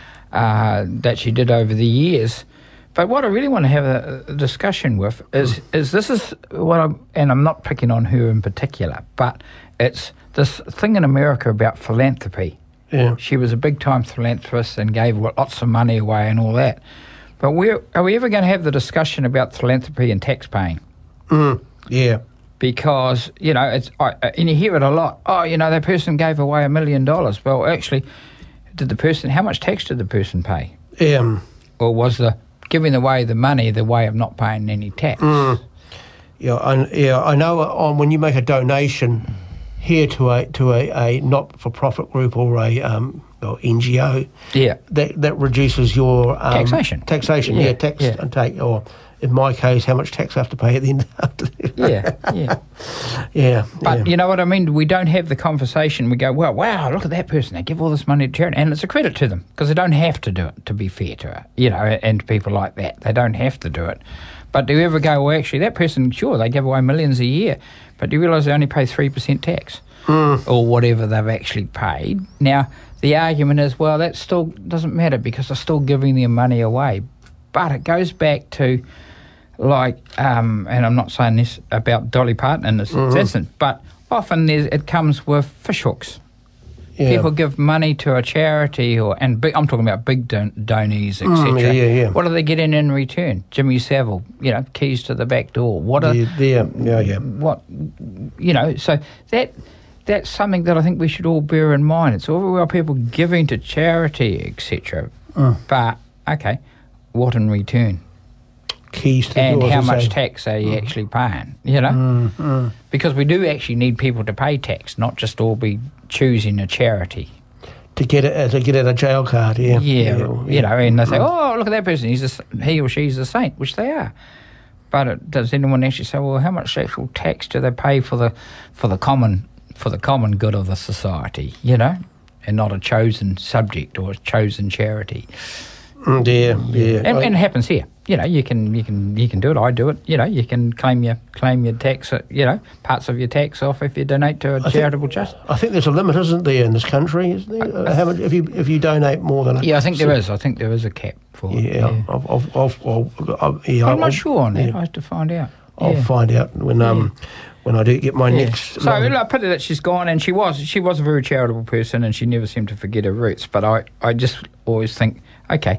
uh, that she did over the years. But what I really want to have a, a discussion with is is this is what I'm, and I'm not picking on her in particular, but it's this thing in America about philanthropy. Yeah. She was a big-time philanthropist and gave lots of money away and all that. But we're, are we ever going to have the discussion about philanthropy and tax paying? Mm, yeah. Because, you know, it's I, and you hear it a lot. Oh, you know, that person gave away a million dollars. Well, actually, did the person, how much tax did the person pay? Um, Or was the giving away the money the way of not paying any tax? mm, yeah, I, yeah, I know on when you make a donation here to a to a, a not-for-profit group or a um, or N G O, Yeah. that that reduces your um, Taxation. Taxation, yeah, Yeah, tax yeah. and take, or in my case, how much tax I have to pay at the end. After Yeah, yeah. yeah, But yeah. you know what I mean? We don't have the conversation. We go, well, wow, look at that person. They give all this money to charity. And it's a credit to them because they don't have to do it, to be fair to her, you know, and to people like that. They don't have to do it. But do you ever go, well, actually, that person, sure, they give away millions a year, but do you realise they only pay three percent tax Mm. or whatever they've actually paid? Now, the argument is, well, that still doesn't matter because they're still giving their money away. But it goes back to, like, um, and I'm not saying this about Dolly Parton in this Mhm. instance, but often there's, it comes with fishhooks. yeah. People give money to a charity, or and big, I'm talking about big don- donees, et cetera. Mm, yeah, yeah, yeah. What are they getting in return? Jimmy Savile, you know, keys to the back door. What are yeah, yeah, yeah, yeah. what you know? So that that's something that I think we should all bear in mind. It's all very well people giving to charity, et cetera. Mm. But okay, what in return? Keys to the And doors, how as much they- tax are you actually paying? You know, Mm, mm. because we do actually need people to pay tax, not just all be choosing a charity. to get it uh, to get it a jail card? Yeah, Yeah, yeah, you know, and they say, "Oh, look at that person; he's a, s- he or she's a saint," which they are. But it, does anyone actually say, "Well, how much actual tax do they pay for the for the common for the common good of the society?" You know, and not a chosen subject or a chosen charity. Mm, yeah, yeah. And, I- and it happens here. You know, you can you can you can do it. I do it. You know, you can claim your claim your tax. uh, You know, parts of your tax off if you donate to a think- charitable trust. I think there's a limit, isn't there, in this country? Isn't there? Uh, how much if you if you donate more than? A, Yeah, I think there is. I think there is a cap for it. Yeah, I'll, I'll, I'll, I'll, I'll, yeah, I'm I'll, not sure on that. yeah. I have to find out. I'll Yeah. find out when um when I do get my Yeah. next. So I pity that she's gone, and she was she was a very charitable person, and she never seemed to forget her roots. But I, I just always think, okay,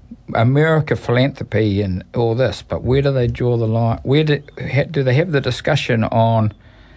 America philanthropy and all this, but where do they draw the line? Where do ha, do they have the discussion on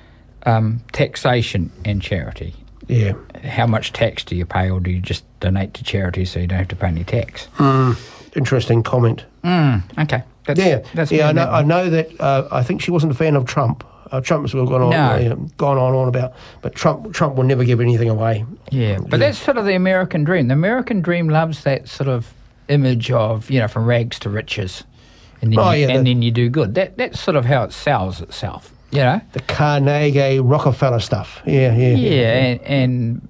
um, taxation and charity? yeah. How much tax do you pay, or do you just donate to charity so you don't have to pay any tax? Mm, interesting comment. Mm, okay. That's, Yeah, that's yeah. I me, know. that I one. know that. Uh, I think she wasn't a fan of Trump. Uh, Trump's gone on, No. uh, gone on on about, but Trump Trump will never give anything away. Yeah, but that's sort of the American dream. The American dream loves that sort of image of, you know, from rags to riches, and then, Oh, you, yeah, and the- then you do good. That That's sort of how it sells itself, you know? The Carnegie Rockefeller stuff. Yeah, yeah, Yeah, and, and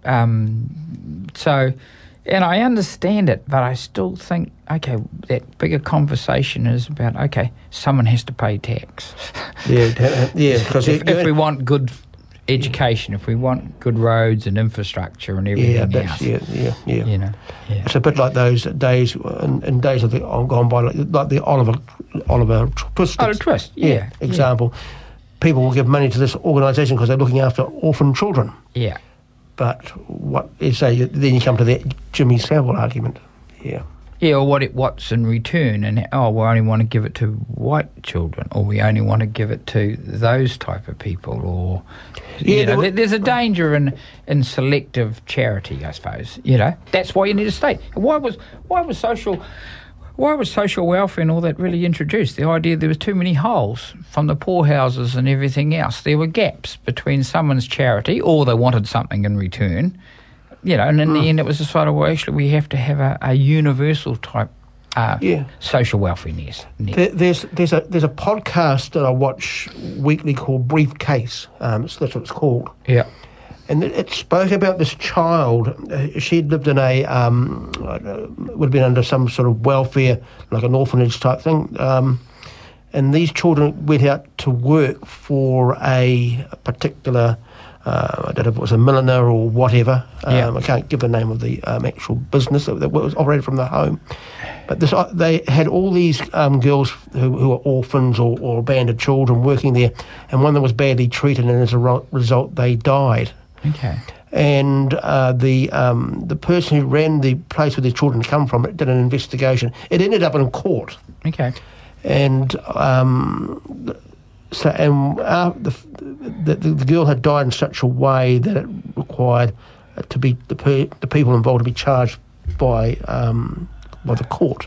um, so, and I understand it, but I still think, okay, that bigger conversation is about, okay, someone has to pay tax. yeah, yeah. yeah, Because if, if we want good education, if we want good roads and infrastructure and yeah, everything that's else, yeah, yeah, yeah. you know, yeah. It's a bit like those days, in, in days of the gone by, like, like the Oliver Oliver Twist. Oh, the Twist, yeah, yeah. example. People will give money to this organisation because they're looking after orphan children. Yeah. But what you say, then you come to that Jimmy Savile argument. Yeah. Yeah, or what it, what's in return, and oh, we only want to give it to white children, or we only want to give it to those type of people, or Yeah, you know, there- there, there's a danger in in selective charity, I suppose. You know, that's why you need a state. Why was why was social why was social welfare and all that really introduced? The idea there was too many holes from the poorhouses and everything else. There were gaps between someone's charity, or they wanted something in return. You know, and in Mm. the end, it was a sort of, well, actually, we have to have a, a universal type uh, Yeah. social welfare net. net. There, there's there's a there's a podcast that I watch weekly called Briefcase. Um, so that's what it's called. Yeah. And it, it spoke about this child. Uh, she'd lived in a, um, uh, would have been under some sort of welfare, like an orphanage type thing. Um, and these children went out to work for a, a particular, uh, I don't know if it was a milliner or whatever. Um, Yeah. I can't give the name of the um, actual business that, that was operated from the home. But this, uh, they had all these um, girls who, who were orphans or, or abandoned children working there, and one of them was badly treated, and as a ro- result, they died. Okay. And uh, the um, the person who ran the place where the children come from did an investigation. It ended up in court, Okay. and um, so and uh, the, the the girl had died in such a way that it required to be the per, the people involved to be charged by um, by the court,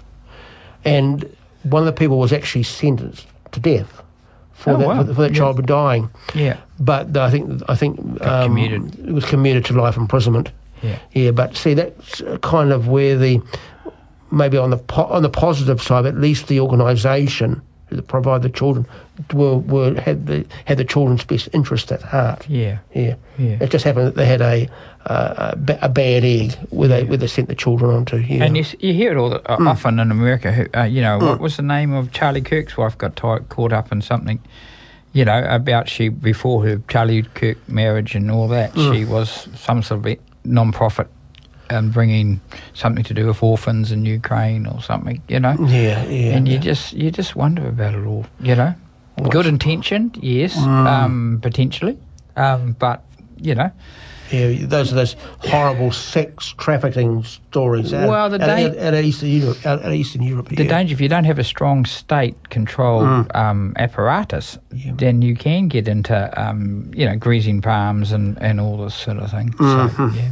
and one of the people was actually sentenced to death for Oh, that wow. for, for that Yeah. child dying. Yeah. But I think I think Got um, commuted. it was commuted to life imprisonment. Yeah. Yeah, but see, that's kind of where the maybe on the po- on the positive side, at least the organisation that provide the children were, were had the had the children's best interest at heart. Yeah. Yeah, Yeah. It just happened that they had a uh, a, ba- a bad egg where they where they sent the children onto. Yeah. And you, s- you hear it all the, uh, often in America. Who, uh, you know, what was the name of Charlie Kirk's wife got ti caught up in something, you know, about she, before her Charlie Kirk marriage and all that, she was some sort of a non-profit and bringing something to do with orphans in Ukraine or something, you know. yeah, yeah. And you just you just wonder about it all, you know. Good intentioned, yes, um, potentially, um, but you know. Yeah, those are those horrible sex trafficking stories. Out, Well, the out, day- out, out of Eastern Europe, out, out of Eastern Europe. The yeah. danger, if you don't have a strong state-controlled um, apparatus, Yeah. then you can get into, um, you know, greasing palms and, and all this sort of thing. So, yeah.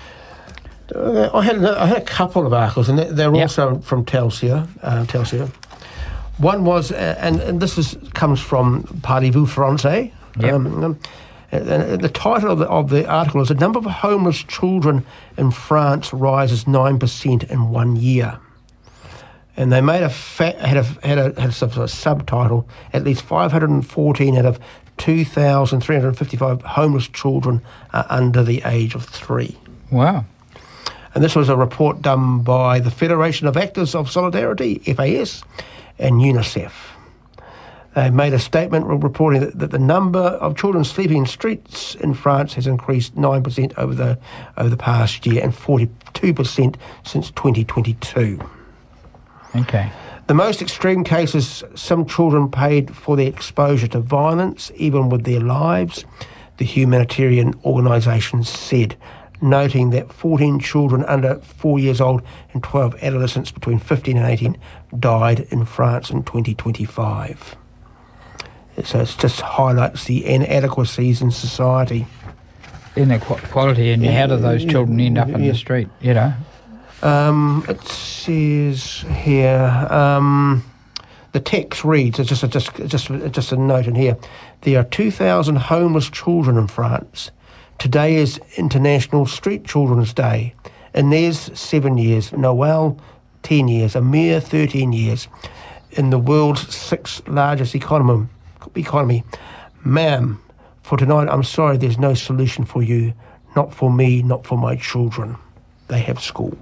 Uh, I had I had a couple of articles, and they- they're Yep. also from Telsia. Uh, Telsia. One was, uh, and and this is comes from Parlez-vous Français. Yep. Um, um, and the title of the, of the article is: "The number of homeless children in France rises nine percent in one year." And they made a fa- had a had a had a, sub- a subtitle: "At least five hundred and fourteen out of two thousand three hundred fifty-five homeless children are under the age of three." Wow. And this was a report done by the Federation of Actors of Solidarity, F A S, and UNICEF. They made a statement reporting that, that the number of children sleeping in streets in France has increased nine percent over the over the past year and forty-two percent since twenty twenty-two. Okay. The most extreme cases, some children paid for their exposure to violence, even with their lives, the humanitarian organisation said, noting that fourteen children under four years old and twelve adolescents between fifteen and eighteen died in France in twenty twenty-five. So it just highlights the inadequacies in society. Inequality, and how do those children end up in Yeah. the street, you know? Um, it says here, um, the text reads, it's just a, just, just, just a note in here, there are two thousand homeless children in France. Today is International Street Children's Day. Inez, seven years. Noel, ten years. Amir, thirteen years. In the world's sixth largest economy. economy. Ma'am, for tonight, I'm sorry there's no solution for you. Not for me, not for my children. They have school.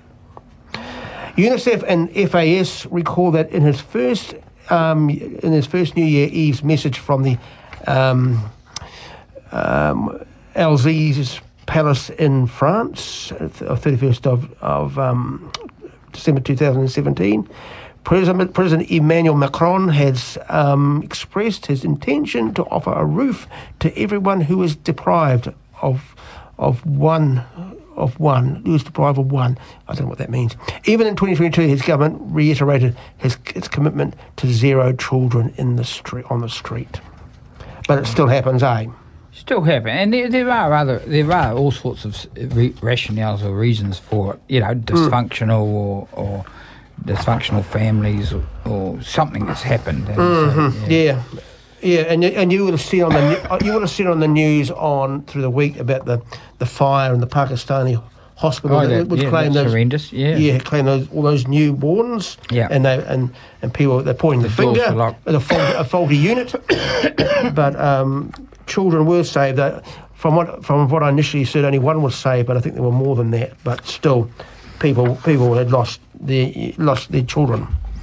UNICEF and F A S recall that in his first um, in his first New Year Eve's message from the um, um, Elysee Palace in France, thirty-first of, of um, December two thousand seventeen, President, President Emmanuel Macron has um, expressed his intention to offer a roof to everyone who is deprived of of one of one who is deprived of one. I don't know what that means. Even in twenty twenty-two, his government reiterated his its commitment to zero children in the street on the street. But it still happens, eh? Still happen, and there, there are other there are all sorts of re- rationales or reasons for it. You know, dysfunctional mm. or, or dysfunctional families or, or something that's happened. And mm-hmm. so, yeah. yeah, yeah, and you, and you would have seen on the you would have seen on the news on through the week about the, the fire in the Pakistani hospital. Oh, that would yeah, claim that's those horrendous. Yeah, yeah, claim those all those newborns. Yeah, and they and, and people they're pointing the, the finger at a faulty, a faulty unit, but um. Children were saved. Uh, from what from what I initially said, only one was saved, but I think there were more than that. But still, people people had lost their lost their children.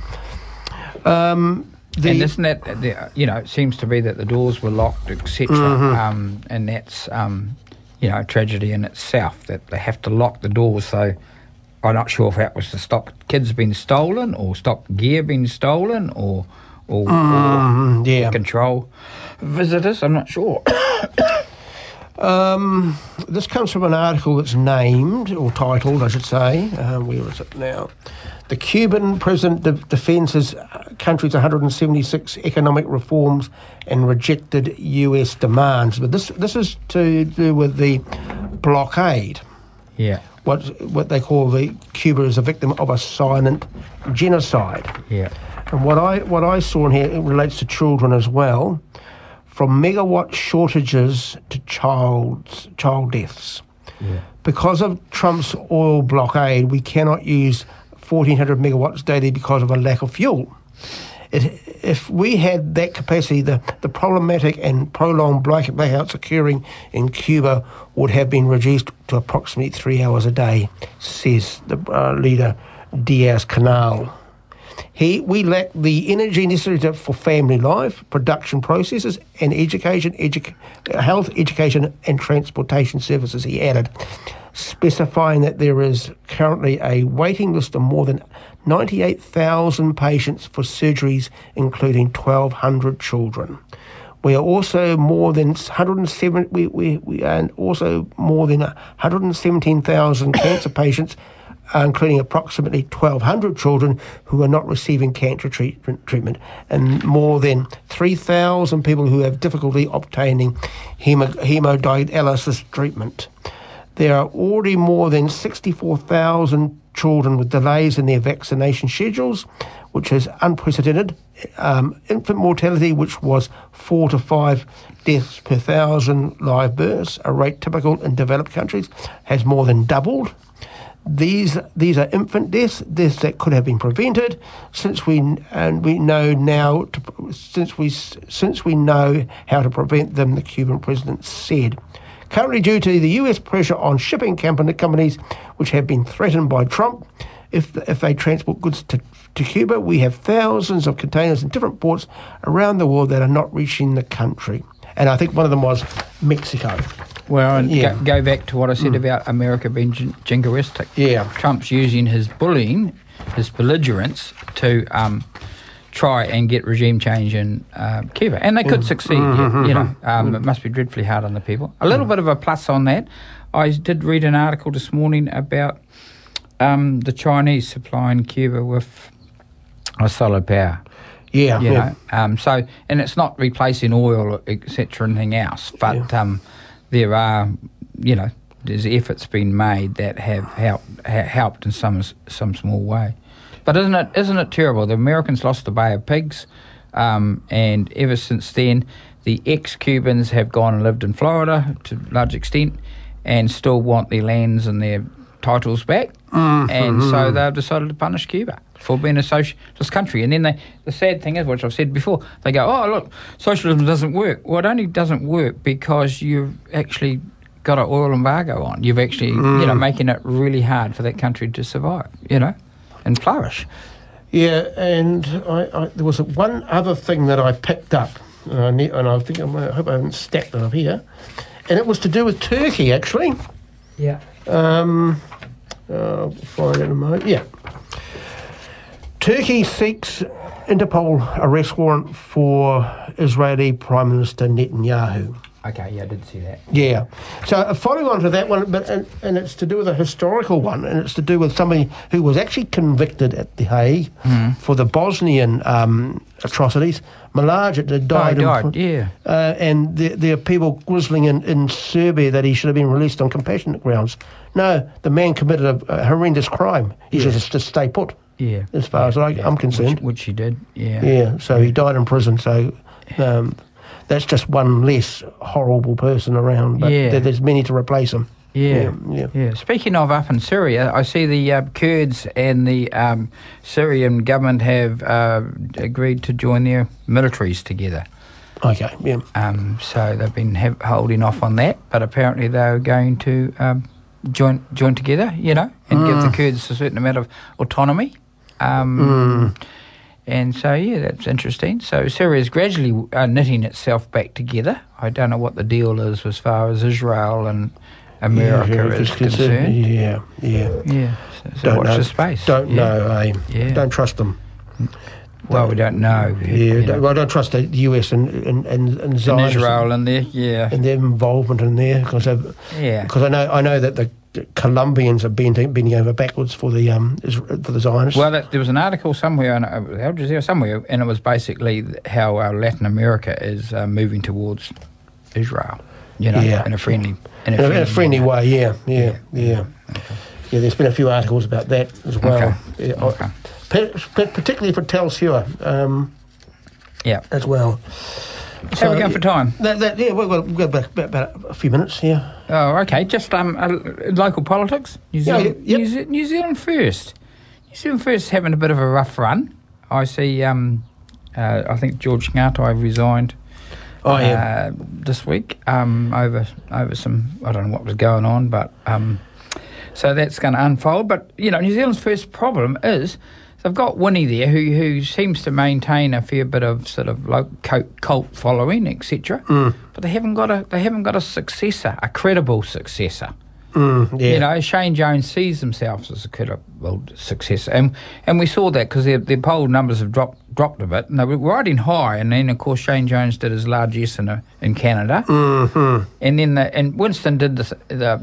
Um, the, and isn't that the, you know? It seems to be that the doors were locked, et cetera. Mm-hmm. Um, and that's um, you know, a tragedy in itself that they have to lock the doors. So I'm not sure if that was to stop kids being stolen or stop gear being stolen or or, mm, or yeah. control visitors. I'm not sure. um, this comes from an article that's named, or titled, I should say. Um, where is it now? The Cuban president de- defends his country's one hundred seventy-six economic reforms and rejected U S demands. But this this is to do with the blockade. Yeah. What what they call the Cuba is a victim of a silent genocide. Yeah. And what I what I saw in here, it relates to children as well. From megawatt shortages to child child deaths. Yeah. Because of Trump's oil blockade, we cannot use fourteen hundred megawatts daily because of a lack of fuel. It, if we had that capacity, the, the problematic and prolonged black, blackouts occurring in Cuba would have been reduced to approximately three hours a day, says the uh, leader Diaz-Canel. He, we lack the energy necessary to, for family life, production processes, and education, edu- health, education, and transportation services, he added, specifying that there is currently a waiting list of more than ninety-eight thousand patients for surgeries, including twelve hundred children. We are also more than one hundred seven. We we we and also more than one hundred seventeen thousand cancer patients, uh, including approximately twelve hundred children who are not receiving cancer treatment, treatment, and more than three thousand people who have difficulty obtaining hemo, hemodialysis treatment. There are already more than sixty-four thousand children with delays in their vaccination schedules, which is unprecedented. Um, infant mortality, which was four to five deaths per thousand live births, a rate typical in developed countries, has more than doubled. These these are infant deaths, deaths that could have been prevented, since we and we know now to, since we since we know how to prevent them. The Cuban president said. Currently, due to the U S pressure on shipping company, companies, which have been threatened by Trump, if if they transport goods to, to Cuba, we have thousands of containers in different ports around the world that are not reaching the country. And I think one of them was Mexico. Well, and yeah. go, go back to what I said mm. about America being jingoistic. Yeah. Trump's using his bullying, his belligerence, to um, try and get regime change in uh, Cuba. And they could mm. succeed, mm-hmm. you, you know. Um, mm. It must be dreadfully hard on the people. A little mm. bit of a plus on that. I did read an article this morning about um, the Chinese supplying Cuba with a solar power. Yeah. You yeah. know, um, so, and it's not replacing oil, et cetera, anything else, but yeah. um, there are, you know, there's efforts being made that have helped, ha- helped in some some small way. But isn't it isn't it terrible? The Americans lost the Bay of Pigs, um, and ever since then, the ex-Cubans have gone and lived in Florida to a large extent, and still want their lands and their titles back. Mm-hmm. And so they've decided to punish Cuba for being a socialist country. And then they, the sad thing is, which I've said before, they go, oh, look, socialism doesn't work. Well, it only doesn't work because you've actually got an oil embargo on. You've actually, mm. you know, making it really hard for that country to survive, you know, and flourish. Yeah, and I, I, there was one other thing that I picked up, and I, ne- and I think I'm, I hope I haven't stacked it up here, and it was to do with Turkey, actually. Yeah. Um, I'll find it in a moment. Yeah. Turkey seeks Interpol arrest warrant for Israeli Prime Minister Netanyahu. Okay, yeah, I did see that. Yeah. So uh, following on to that one, but and, and it's to do with a historical one, and it's to do with somebody who was actually convicted at The Hague mm. for the Bosnian um, atrocities. Mladic that died. Oh, he died, in, yeah. Uh, and there, there are people grizzling in, in Serbia that he should have been released on compassionate grounds. No, the man committed a, a horrendous crime. He yeah. should just, just stay put. Yeah. As far yeah, as I, yeah. I'm concerned. Which, which he did, yeah. Yeah, so he died in prison, so... Um, that's just one less horrible person around, but yeah. there, there's many to replace him. Yeah. Yeah, yeah. yeah. Speaking of up in Syria, I see the uh, Kurds and the um, Syrian government have uh, agreed to join their militaries together. Okay, yeah. Um, so they've been have, holding off on that, but apparently they're going to um, join join together, you know, and mm. give the Kurds a certain amount of autonomy. Um, mm. And so, yeah, that's interesting. So Syria is gradually uh, knitting itself back together. I don't know what the deal is as far as Israel and America yeah, is concerned. Yeah, yeah. Yeah, so, so watch know. the space. Don't yeah. know, eh? Yeah. Don't trust them. Well, don't, we don't know. Yeah, you don't, know. well, I don't trust the U S and and and, and Zionism. And Israel and their, yeah. And their involvement in there. Because yeah. Because I know, I know that the Colombians are bending, bending over backwards for the um for the Zionists. Well, that, there was an article somewhere, on Al Jazeera somewhere, and it was basically how uh, Latin America is uh, moving towards Israel, you know, yeah. in a friendly, in a in a, friendly, in a friendly way. Yeah, yeah, yeah. yeah. Yeah. Okay. Yeah, there's been a few articles about that as well. Okay. Yeah, okay. Particularly for Tel Sur, um, yeah, as well. So, how are we going for time? That, that, yeah, we've got, we've got about, about, about a few minutes, yeah. Oh, okay. Just um, uh, local politics. New Zealand, yeah, yep. New, Ze- New Zealand first. New Zealand first having a bit of a rough run. I see. Um, uh, I think George Ngatai resigned. Oh yeah. Uh, this week, um, over over some. I don't know what was going on, but um, so that's going to unfold. But you know, New Zealand's first problem is. They've got Winnie there, who who seems to maintain a fair bit of sort of local cult following, et cetera. Mm. But they haven't got a they haven't got a successor, a credible successor. Mm, yeah. You know, Shane Jones sees themselves as a credible successor, and and we saw that because their their poll numbers have dropped dropped a bit, and they were riding high. And then of course Shane Jones did his largesse in a, in Canada, mm-hmm. and then the, and Winston did the, the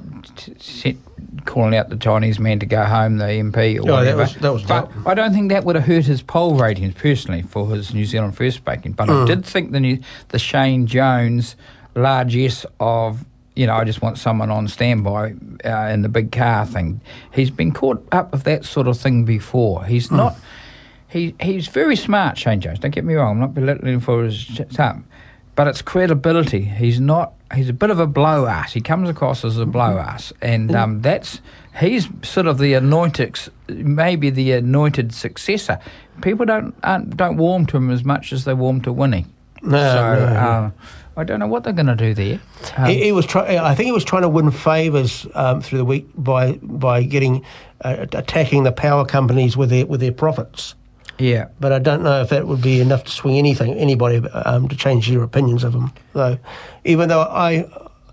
t- calling out the Chinese man to go home, the M P or oh, whatever. That was, that was but dope. I don't think that would have hurt his poll ratings personally for his New Zealand first backing. But mm. I did think the new, the Shane Jones largesse of. You know, I just want someone on standby uh, in the big car thing. He's been caught up with that sort of thing before. He's mm. not... He He's very smart, Shane Jones. Don't get me wrong. I'm not belittling for his time. But it's credibility. He's not... He's a bit of a blow-ass. He comes across as a blow-ass. And um, that's... He's sort of the anointed... Maybe the anointed successor. People don't aren't, don't warm to him as much as they warm to Winnie. No, so, no. Uh, I don't know what they're going to do there. Um, he, he was try- I think he was trying to win favours um, through the week by by getting uh, attacking the power companies with their with their profits. Yeah, but I don't know if that would be enough to swing anything anybody um, to change their opinions of him. Though, even though I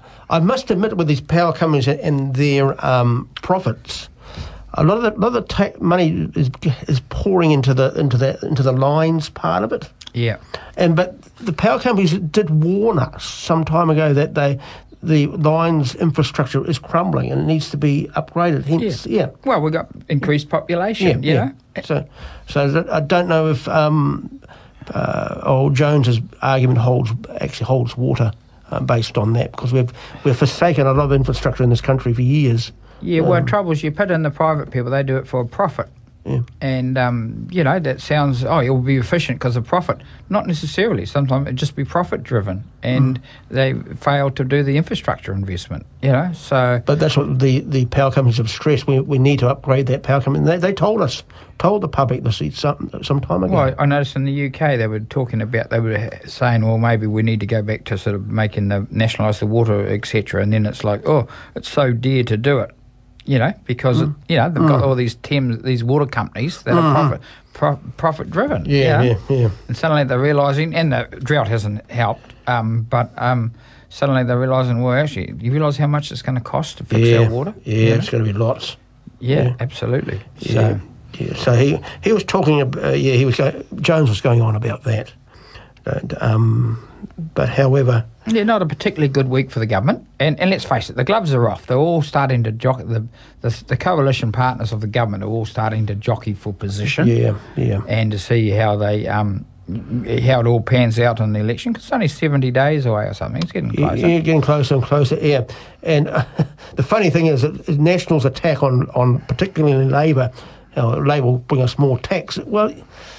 I must admit, with these power companies and their um, profits, a lot of the, a lot of the ta- money is is pouring into the into the into the lines part of it. Yeah, and but the power companies did warn us some time ago that they the lines infrastructure is crumbling and it needs to be upgraded. Hence, yeah. yeah. Well, we've got increased population. Yeah, you yeah. know. So, so I don't know if um, uh, old Jones's argument holds actually holds water uh, based on that, because we've we've forsaken a lot of infrastructure in this country for years. Yeah, well, um, the trouble is you put in the private people, they do it for a profit. Yeah. And, um, you know, that sounds, oh, it will be efficient because of profit. Not necessarily. Sometimes it just be profit-driven, and mm. they fail to do the infrastructure investment, you know, so... But that's what the, the power companies have stressed. We we need to upgrade that power company. They, they told us, told the public this some, some time ago. Well, I noticed in the U K they were talking about, they were saying, well, maybe we need to go back to sort of making the, nationalise the water, et cetera. And then it's like, oh, it's so dear to do it. You know, because, mm. you know, they've got mm. all these Thames, these water companies that mm. are profit pro, profit driven. Yeah, you know? yeah, yeah. And suddenly they're realising, and the drought hasn't helped, um, but um, suddenly they're realising, well, actually, you realise how much it's going to cost to fix yeah. our water? Yeah, you it's going to be lots. Yeah, yeah. absolutely. Yeah. So, yeah. So he he was talking, uh, yeah, he was go, Jones was going on about that. And, um, but however... Yeah, not a particularly good week for the government. And, and let's face it, the gloves are off. They're all starting to jockey, the, the the coalition partners of the government are all starting to jockey for position. Yeah, yeah. And to see how they um how it all pans out in the election, because it's only seventy days away or something. It's getting closer. Yeah, getting closer and closer, yeah. And uh, the funny thing is that National's attack on, on particularly Labour, you know, Labour will bring us more tax. Well...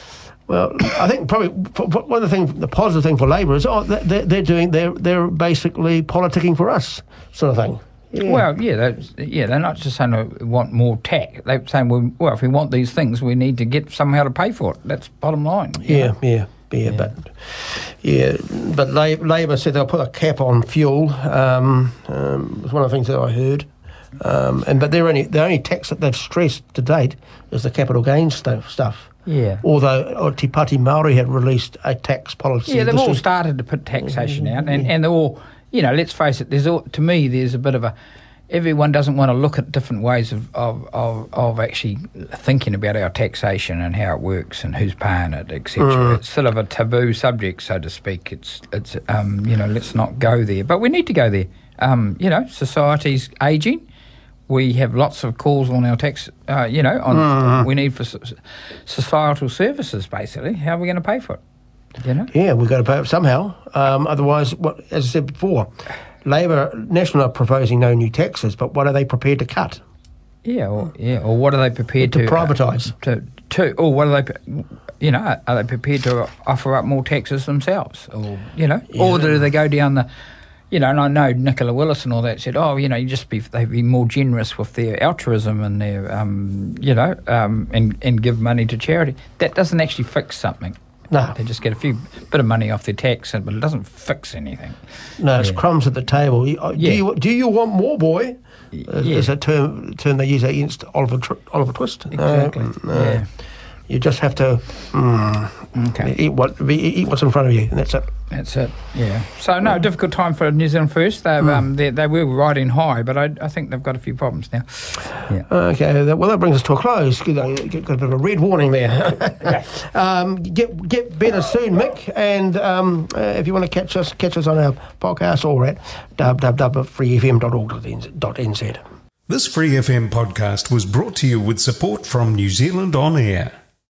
Well, I think probably one of the things, the positive thing for Labour is, oh, they're, they're doing, they're they're basically politicking for us, sort of thing. Yeah. Well, yeah, they're, yeah, they're not just saying we want more tax. They're saying, well, well, if we want these things, we need to get somehow to pay for it. That's bottom line. Yeah, yeah, yeah, yeah, but yeah, but Labour said they'll put a cap on fuel. Um, um, was one of the things that I heard. Um, and but they're only the only tax that they've stressed to date is the capital gains stuff. stuff. Yeah. Although Te Pāti Māori had released a tax policy. Yeah, they've all started to put taxation out, and, and they're all, you know, let's face it, there's all, to me, there's a bit of a, everyone doesn't want to look at different ways of, of, of, of actually thinking about our taxation and how it works and who's paying it, et cetera. Mm. It's sort of a taboo subject, so to speak. It's, it's um, you know, let's not go there. But we need to go there. Um, you know, society's ageing. We have lots of calls on our tax, uh, you know, on mm. we need for societal services, basically. How are we going to pay for it? You know? Yeah, we've got to pay it somehow. Um, otherwise, what, as I said before, Labour, National are proposing no new taxes, but what are they prepared to cut? Yeah, or, yeah, or what are they prepared to... To privatise. Uh, to, to, or what are they... You know, are they prepared to offer up more taxes themselves? Or, you know, yeah. Or do they go down the... You know, and I know Nicola Willis and all that said, oh, you know, you just be, they'd be more generous with their altruism and their, um, you know, um, and, and give money to charity. That doesn't actually fix something. No. They just get a few bit of money off their tax, but it doesn't fix anything. No, it's yeah. crumbs at the table. Do, yeah. you, do you want more, boy? Uh, yeah. Is a term, term they use against Oliver, Oliver Twist. Exactly, no, no. yeah. You just have to mm, okay. eat what eat what's in front of you, and that's it. That's it. Yeah. So no, difficult time for New Zealand First. They mm. um, they, they were riding high, but I, I think they've got a few problems now. Yeah. Okay. Well, that brings us to a close. Got a bit of a red warning there. Okay. um, get get better soon, Mick. And um, uh, if you want to catch us, catch us on our podcast or at w w w dot free f m dot org dot n z. This Free F M podcast was brought to you with support from New Zealand On Air.